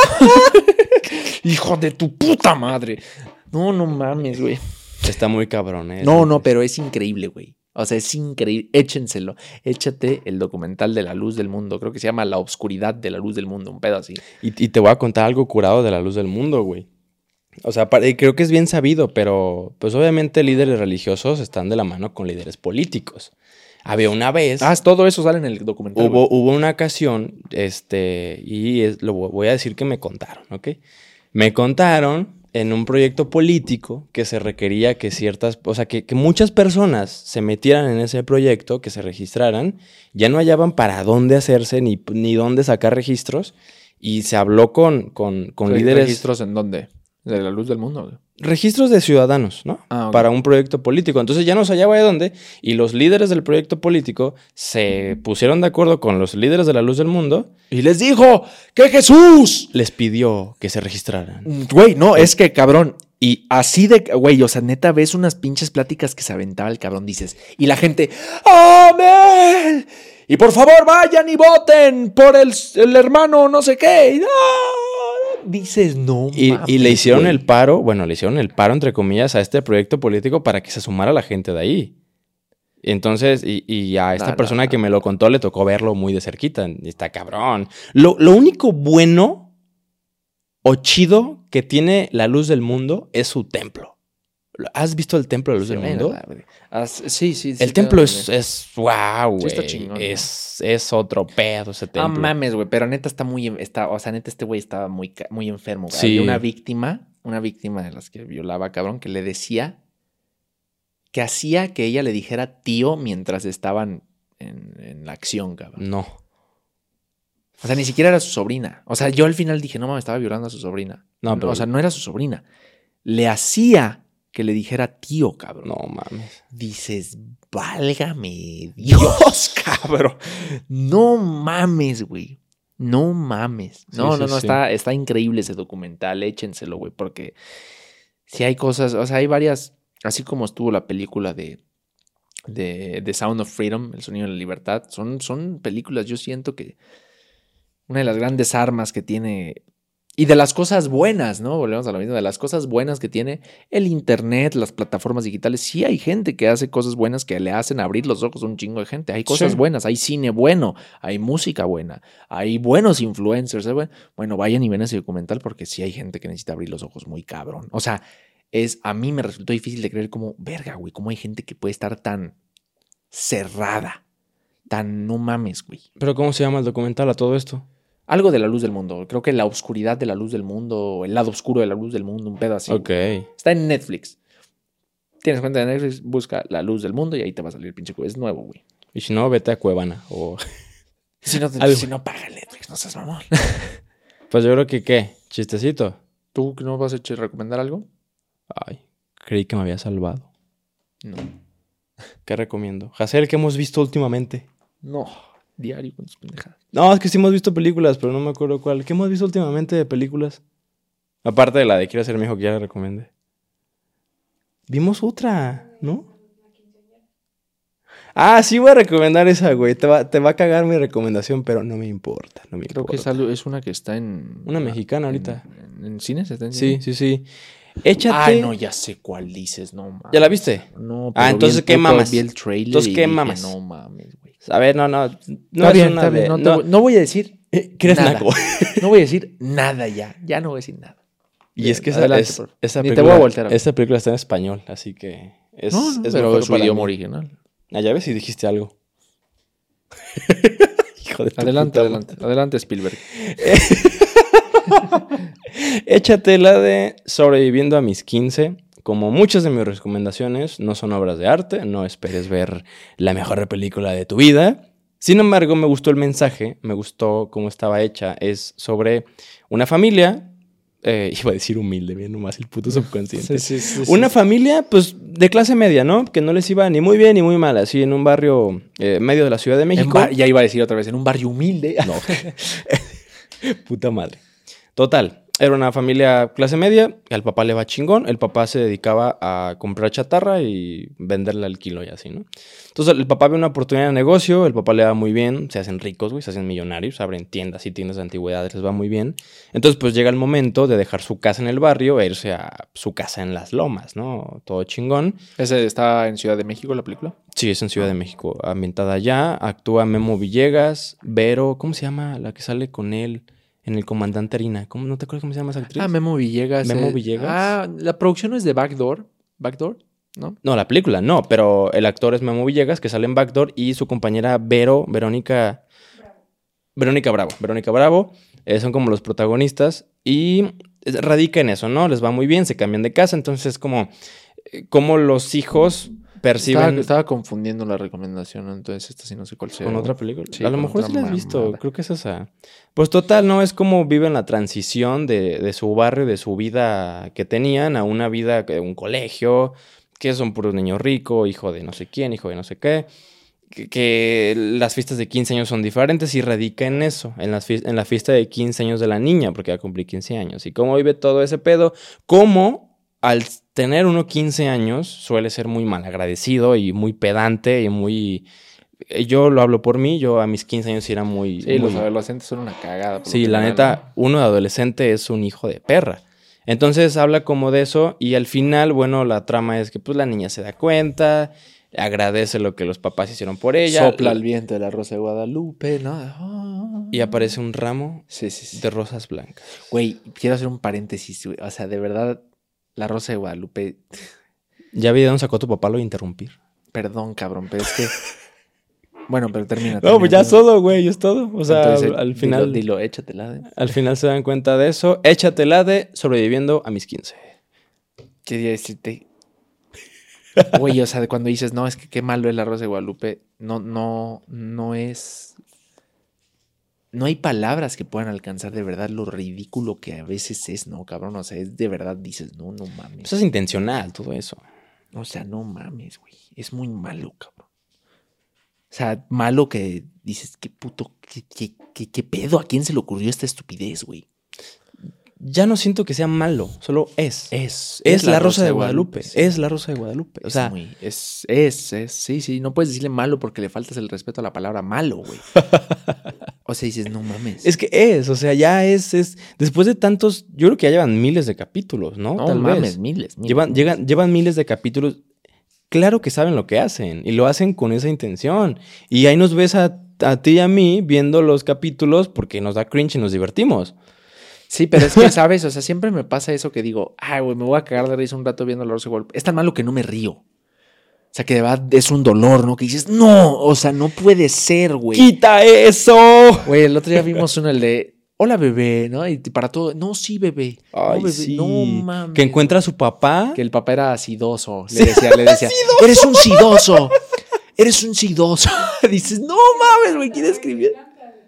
Hijo de tu puta madre. No mames, güey. Está muy cabrón, ¿eh? No, pero es increíble, güey. O sea, es increíble. Échenselo. Échate el documental de La Luz del Mundo. Creo que se llama La Obscuridad de la Luz del Mundo. Un pedo así. Y te voy a contar algo curado de La Luz del Mundo, güey. O sea, creo que es bien sabido, pero pues obviamente líderes religiosos están de la mano con líderes políticos. Había una vez... todo eso sale en el documental. Hubo una ocasión, lo voy a decir que me contaron, ¿ok? Me contaron en un proyecto político que se requería que que muchas personas se metieran en ese proyecto, que se registraran, ya no hallaban para dónde hacerse ni dónde sacar registros, y se habló con líderes... ¿Registros en dónde? De La Luz del Mundo. Registros de ciudadanos, ¿no? Okay. Para un proyecto político. Entonces ya no se hallaba de dónde, y los líderes del proyecto político se pusieron de acuerdo con los líderes de La Luz del Mundo y les dijo que Jesús les pidió que se registraran. Güey, no, es que cabrón. Y así de, güey, o sea, neta, ves unas pinches pláticas que se aventaba el cabrón, dices. Y la gente, ¡amén! Y por favor vayan y voten por el hermano no sé qué. Y, dices, no y, mames, y le hicieron güey. el paro, entre comillas, a este proyecto político para que se sumara la gente de ahí. Entonces, y a esta persona que me lo contó le tocó verlo muy de cerquita. Está cabrón. Lo único bueno o chido que tiene La Luz del Mundo es su templo. ¿Has visto el templo de La Luz del Mundo? Sí. El templo es wow, güey. Sí, está chingón, ¿no? Es otro pedo ese templo. Ah, mames, güey, pero neta o sea, neta este güey estaba muy enfermo, güey. Sí. Había una víctima de las que violaba, cabrón, que le decía que hacía que ella le dijera tío mientras estaban en la acción, cabrón. No. O sea, ni siquiera era su sobrina. O sea, yo al final dije, no mames, estaba violando a su sobrina. No, pero... O sea, no era su sobrina. Le hacía que le dijera tío, cabrón. No mames. Dices, válgame Dios, cabrón. No mames, güey. No mames. No, sí. Está increíble ese documental. Échenselo, güey, porque si hay cosas, o sea, hay varias, así como estuvo la película de Sound of Freedom, El Sonido de la Libertad, son películas, yo siento que una de las grandes armas que tiene... Y de las cosas buenas, ¿no? Volvemos a lo mismo. De las cosas buenas que tiene el internet, las plataformas digitales. Sí hay gente que hace cosas buenas que le hacen abrir los ojos a un chingo de gente. Hay cosas buenas, hay cine bueno, hay música buena, hay buenos influencers. Bueno, vayan y ven ese documental porque sí hay gente que necesita abrir los ojos muy cabrón. O sea, a mí me resultó difícil de creer como, verga, güey, cómo hay gente que puede estar tan cerrada, tan no mames, güey. ¿Pero cómo se llama el documental a todo esto? Algo de La Luz del Mundo. Creo que La Obscuridad de la Luz del Mundo, El Lado Oscuro de la Luz del Mundo, un pedo así. Ok. Está en Netflix. Tienes cuenta de Netflix, busca La Luz del Mundo y ahí te va a salir el pinche. Es nuevo, güey. Y si no, vete a Cuevana o... Si no paga Netflix, no seas mamón. Pues yo creo que, ¿qué? ¿Chistecito? ¿Tú no vas a recomendar algo? Ay, creí que me había salvado. No. ¿Qué recomiendo? Hacer, ¿qué hemos visto últimamente? No, diario con tus pendejadas. No, es que sí hemos visto películas, pero no me acuerdo cuál. ¿Qué hemos visto últimamente de películas? Aparte de la de Quiero ser mi hijo, que ya la recomendé. Vimos otra, ¿no? Ah, sí voy a recomendar esa, güey. Te va a cagar mi recomendación, pero no me importa. Creo que es una que está en... Una mexicana ahorita. ¿En cines? ¿Está en Sí, cine? sí, sí. Échate... Ay, no, ya sé cuál dices, no mames. ¿Ya la viste? No, pero entonces, ¿qué mamas? Vi el trailer Entonces, ¿qué dije, mamas? no mames, güey. A ver, no Está es bien, una está bien. No voy a decir ¿Quieres nada. naco? No voy a decir nada ya. Ya no voy a decir nada. Y es que esa Ni película, te voy a voltear a ver. esa película está en español, así que es pero mejor es su para idioma mí. original. Ah, ya ves si dijiste algo. Hijo de tu Adelante, puta madre. adelante, Spielberg. Échate la de Sobreviviendo a mis 15. Como muchas de mis recomendaciones no son obras de arte, no esperes ver la mejor película de tu vida. Sin embargo, me gustó el mensaje, me gustó cómo estaba hecha. Es sobre una familia, iba a decir humilde, bien nomás el puto subconsciente. Sí. Una familia, pues, de clase media, ¿no? Que no les iba ni muy bien ni muy mal, así en un barrio medio de la Ciudad de México. Ya iba a decir otra vez, en un barrio humilde. No. Puta madre. Total, era una familia clase media, al papá le va chingón, el papá se dedicaba a comprar chatarra y venderla al kilo y así, ¿no? Entonces el papá ve una oportunidad de negocio, el papá le va muy bien, se hacen ricos, güey, se hacen millonarios, abren tiendas y tiendas de antigüedades, les va muy bien. Entonces pues llega el momento de dejar su casa en el barrio e irse a su casa en las lomas, ¿no? Todo chingón. ¿Ese está en Ciudad de México, la película? Sí, es en Ciudad de México, ambientada allá, actúa Memo Villegas, Vero, ¿cómo se llama la que sale con él? En El Comandante Harina. ¿Cómo? ¿No te acuerdas cómo se llama esa actriz? Memo Villegas. Memo Villegas. La producción es de Backdoor. ¿Backdoor? ¿No? No, la película no, pero el actor es Memo Villegas, que sale en Backdoor, y su compañera Verónica Bravo, son como los protagonistas, y radica en eso, ¿no? Les va muy bien, se cambian de casa, entonces como los hijos perciben... Estaba confundiendo la recomendación, entonces esta sí no sé cuál sea. ¿Con otra película? Sí, a lo con mejor otra sí la has visto, mamada. creo que es esa. Pues total, ¿no? Es como viven la transición de su barrio, de su vida que tenían, a una vida, un colegio, que son puros niños ricos, hijo de no sé quién, hijo de no sé qué. Que las fiestas de 15 años son diferentes y radica en eso, en la fiesta de 15 años de la niña, porque ya cumplí 15 años. Y cómo vive todo ese pedo, cómo al tener uno 15 años suele ser muy malagradecido y muy pedante y muy... Yo lo hablo por mí, yo a mis 15 años era muy... Sí, muy... los adolescentes son una cagada. Sí, la neta, uno de adolescente es un hijo de perra. Entonces habla como de eso y al final, bueno, la trama es que pues la niña se da cuenta, agradece lo que los papás hicieron por ella. Sopla el viento de la Rosa de Guadalupe, ¿no? Y aparece un ramo Sí. de rosas blancas. Güey, quiero hacer un paréntesis, güey. O sea, de verdad, la Rosa de Guadalupe... Ya vi de dónde sacó tu papá, lo voy a interrumpir. Perdón, cabrón, pero es que... Bueno, pero termina. No, pues ya es todo, güey, es todo. O sea, entonces, al final... Dilo, échatela. Al final se dan cuenta de eso. Échatela de Sobreviviendo a mis 15. Quería decirte... Güey, o sea, de cuando dices, no, es que qué malo es la Rosa de Guadalupe, no es... No hay palabras que puedan alcanzar de verdad lo ridículo que a veces es, ¿no, cabrón? O sea, es de verdad, dices, no mames. Eso es intencional, todo eso. O sea, no mames, güey. Es muy malo, cabrón. O sea, malo que dices, qué puto, qué pedo, ¿a quién se le ocurrió esta estupidez, güey? Ya no siento que sea malo, solo es. Es la Rosa de Guadalupe. Sí. Es la Rosa de Guadalupe. O sea, sí, no puedes decirle malo porque le faltas el respeto a la palabra malo, güey. O sea, dices, no mames. es que o sea, ya es. Después de tantos, yo creo que ya llevan miles de capítulos, ¿no? No Tal mames, vez. miles. Llevan miles de capítulos. Claro que saben lo que hacen y lo hacen con esa intención. Y ahí nos ves a ti y a mí viendo los capítulos porque nos da cringe y nos divertimos. Sí, pero es que, ¿sabes? O sea, siempre me pasa eso que digo, ay, güey, me voy a cagar de risa un rato viendo la Rosa de Guadalupe. Es tan malo que no me río. O sea, que de verdad es un dolor, ¿no? Que dices, no, o sea, no puede ser, güey. ¡Quita eso! Güey, el otro día vimos uno, el de, hola, bebé, ¿no? Y para todo, no, sí, bebé. Ay, no, bebé, sí. no mames. Que encuentra a su papá. Que el papá era sidoso. Le decía, eres un sidoso. Eres un sidoso. Dices, no mames, güey, ¿quién escribió?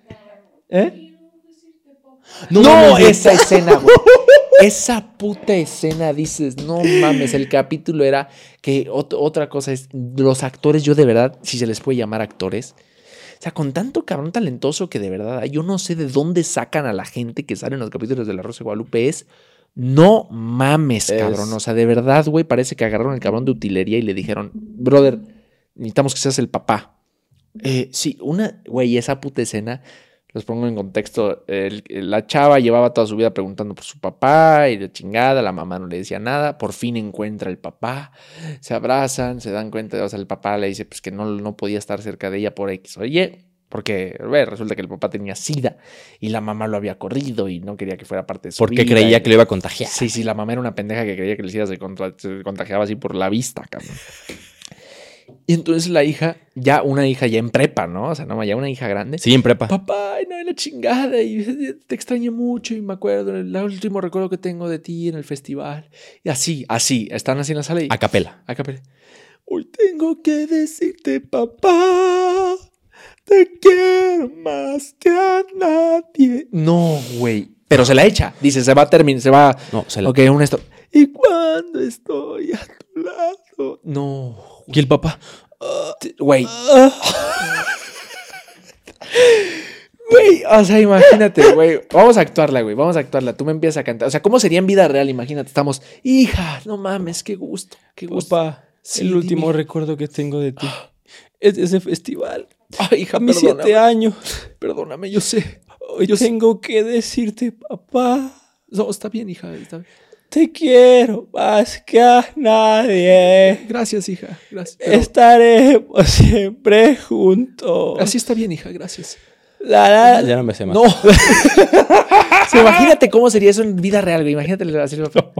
No, esa escena, güey. Esa puta escena, dices, no mames, el capítulo era que otra cosa es, los actores, yo de verdad, si se les puede llamar actores, o sea, con tanto cabrón talentoso que de verdad, yo no sé de dónde sacan a la gente que sale en los capítulos de La Rosa de Guadalupe, no mames, cabrón, o sea, de verdad, güey, parece que agarraron el cabrón de utilería y le dijeron, brother, necesitamos que seas el papá. Sí, güey, esa puta escena... Les pongo en contexto, la chava llevaba toda su vida preguntando por su papá y de chingada, la mamá no le decía nada, por fin encuentra el papá, se abrazan, se dan cuenta, o sea, el papá le dice pues que no podía estar cerca de ella por X o Y, porque resulta que el papá tenía SIDA y la mamá lo había corrido y no quería que fuera parte de su vida. Porque creía que lo iba a contagiar. Sí, la mamá era una pendeja que creía que el SIDA se contagiaba así por la vista, cabrón. Y entonces la hija, una hija ya en prepa, ¿no? O sea, no, ya una hija grande. Sí, en prepa. Papá, no, la chingada, y te extrañé mucho y me acuerdo, el último recuerdo que tengo de ti en el festival. Y así, están así en la sala y... A capela. Hoy tengo que decirte, papá, te quiero más que a nadie. No, güey. Pero se la echa. Dice, se va a terminar, se va... No, se la... Ok, y cuando estoy a tu lado... No. ¿Y el papá? Güey. Güey, o sea, imagínate, güey. Vamos a actuarla, güey. Tú me empiezas a cantar. O sea, ¿cómo sería en vida real? Imagínate, estamos... Hija, no mames, qué gusto. Papá, sí, el último recuerdo que tengo de ti es de ese festival. Ay, hija, a mis 7 años. Perdóname, yo sé. Hoy tengo que decirte, papá. No, está bien, hija, está bien. Te quiero más que a nadie. Gracias, hija. Gracias. Estaremos siempre juntos. Así está bien, hija. Gracias. Ya no me sé más. No. Sí, imagínate cómo sería eso en vida real, güey. Imagínate así.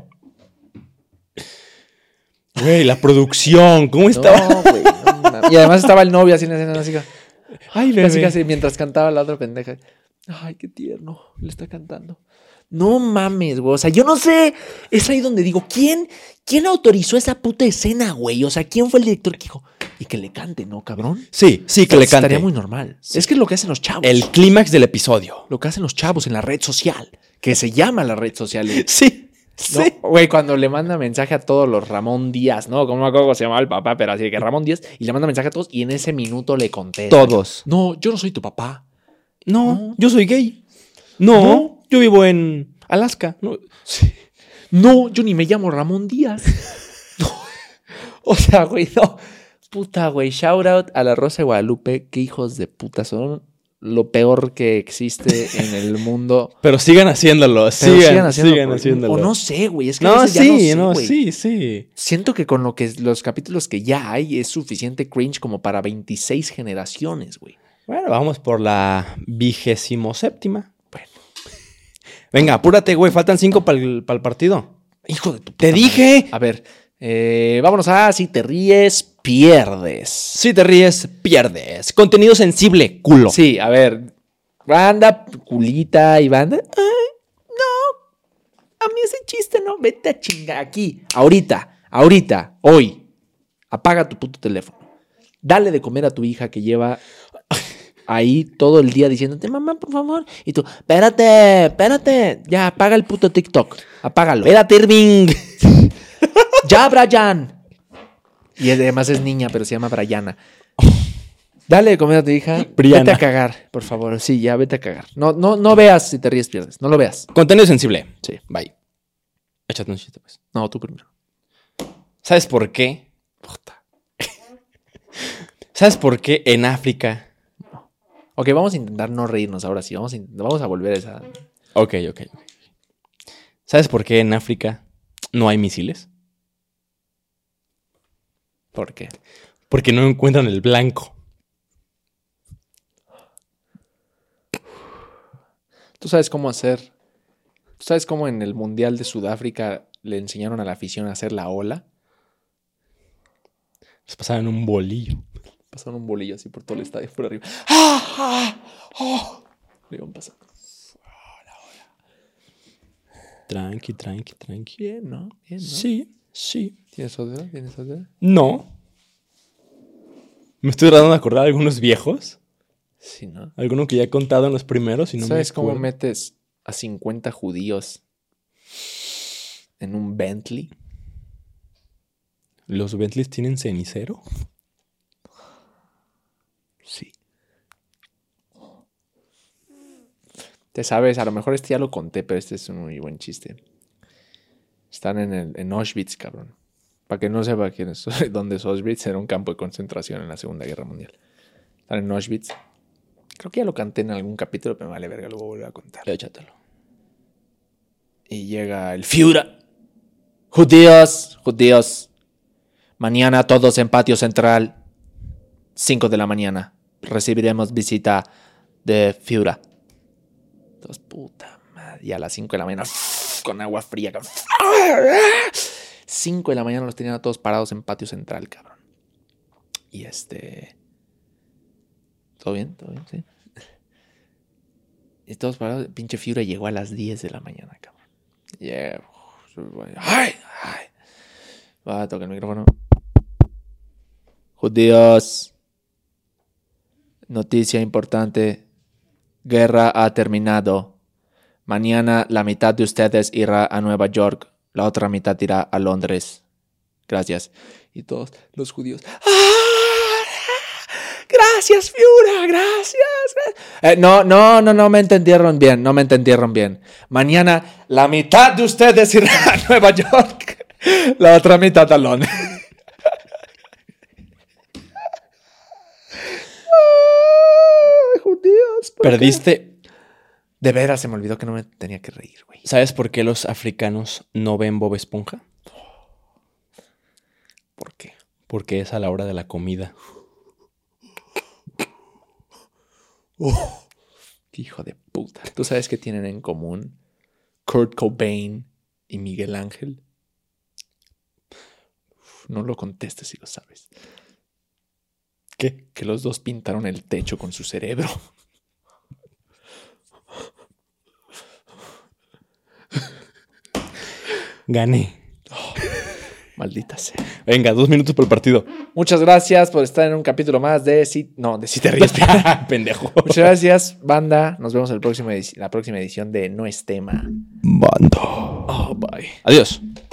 Güey, la producción. ¿Cómo estaba? No, güey. No. Y además estaba el novio así en la escena. Así, ay, bebé. Casi, mientras cantaba la otra pendeja. Ay, qué tierno. Le está cantando. No mames, güey. O sea, yo no sé. Es ahí donde digo, ¿quién autorizó esa puta escena, güey? O sea, ¿quién fue el director que dijo? Y que le cante, ¿no, cabrón? Sí, que le cante. Estaría muy normal. Sí. Es que es lo que hacen los chavos. El clímax del episodio. Lo que hacen los chavos en la red social. Que se llama la red social. Sí. ¿No? Sí. Güey, cuando le manda mensaje a todos los Ramón Díaz, ¿no? Como me acuerdo cómo se llamaba el papá, pero así que Ramón Díaz. Y le manda mensaje a todos y en ese minuto le contesta. Todos. No, yo no soy tu papá. No. Yo soy gay. No. Yo vivo en Alaska. No, sí. No, yo ni me llamo Ramón Díaz. No. O sea, güey, no. Puta, güey. Shout out a La Rosa de Guadalupe. Qué hijos de puta son. Lo peor que existe en el mundo. Pero sigan haciéndolo. Sigan haciéndolo. O no sé, güey. Es que no, sí, sí. Siento que con los capítulos que ya hay es suficiente cringe como para 26 generaciones, güey. Bueno, vamos por la 27ª. Bueno. Venga, apúrate, güey. Faltan 5 para el partido. Hijo de tu puta ¡Te dije! A ver, vámonos a Si te ríes, pierdes. Si te ríes, pierdes. Contenido sensible, culo. Sí, a ver. Banda, culita y banda. Ay, no. A mí ese chiste no. Vete a chingar aquí. Ahorita, hoy. Apaga tu puto teléfono. Dale de comer a tu hija que lleva ahí todo el día diciéndote, mamá, por favor. Y tú, espérate. Ya, apaga el puto TikTok. Apágalo. Espérate, Irving. Ya, Brian. Y además es niña, pero se llama Brianna. Dale de comer a tu hija. Brianna. Vete a cagar, por favor. Sí, ya, vete a cagar. No veas Si te ríes, pierdes. No lo veas. Contenido sensible. Sí. Bye. Échate un chiste, pues. No, tú primero. ¿Sabes por qué? Puta. ¿Sabes por qué en África? No. Ok, vamos a intentar no reírnos ahora sí. Vamos a volver a esa... Ok. ¿Sabes por qué en África no hay misiles? ¿Por qué? Porque no encuentran el blanco. ¿Tú sabes cómo hacer? ¿Tú sabes cómo en el Mundial de Sudáfrica le enseñaron a la afición a hacer la ola? Les pasaban un bolillo. Pasaron un bolillo así por todo el estadio, por arriba. ¡Ah! Le iban pasando. La ola. Tranqui. Bien, ¿no? Sí. ¿Tienes otra? No. Me estoy tratando de acordar de algunos viejos. Sí, ¿no? Alguno que ya he contado en los primeros y no ¿Sabes me cómo acuerdo. metes a 50 judíos en un Bentley? ¿Los Bentleys tienen cenicero? Sí. Te sabes, a lo mejor este ya lo conté, pero este es un muy buen chiste. Están en Auschwitz, cabrón. Para que no sepa dónde es Auschwitz, era un campo de concentración en la Segunda Guerra Mundial. Están en Auschwitz. Creo que ya lo canté en algún capítulo, pero me vale verga, lo voy a volver a contar. Échatelo. Y llega el Führer. Judíos, judíos. Mañana todos en patio central. 5 de la mañana. Recibiremos visita de Führer. Entonces, puta madre. Y a las 5 de la mañana, con agua fría. 5 de la mañana los tenían a todos parados en patio central, cabrón. Y ¿Todo bien? ¿Todo bien? Sí. Y todos parados. Pinche Führer llegó a las 10 de la mañana, cabrón. Yeah. ¡Ay! ¡Ay! Va a tocar el micrófono. Judíos. Noticia importante. Guerra ha terminado. Mañana la mitad de ustedes irá a Nueva York. La otra mitad irá a Londres. Gracias. Y todos los judíos. Gracias, Führer, gracias. No me entendieron bien, no me entendieron bien. Mañana la mitad de ustedes irá a Nueva York, la otra mitad a Londres. Judíos. Perdiste. De veras, se me olvidó que no me tenía que reír, güey. ¿Sabes por qué los africanos no ven Bob Esponja? ¿Por qué? Porque es a la hora de la comida. Qué hijo de puta. ¿Tú sabes qué tienen en común Kurt Cobain y Miguel Ángel? No lo contestes si lo sabes. ¿Qué? Que los dos pintaron el techo con su cerebro. Gané. Maldita sea. Venga, 2 minutos por el partido. Muchas gracias por estar en un capítulo más de Si te ríes. Pendejo. Muchas gracias, banda. Nos vemos en la próxima edición de No es Tema. Bando. Oh, bye. Adiós.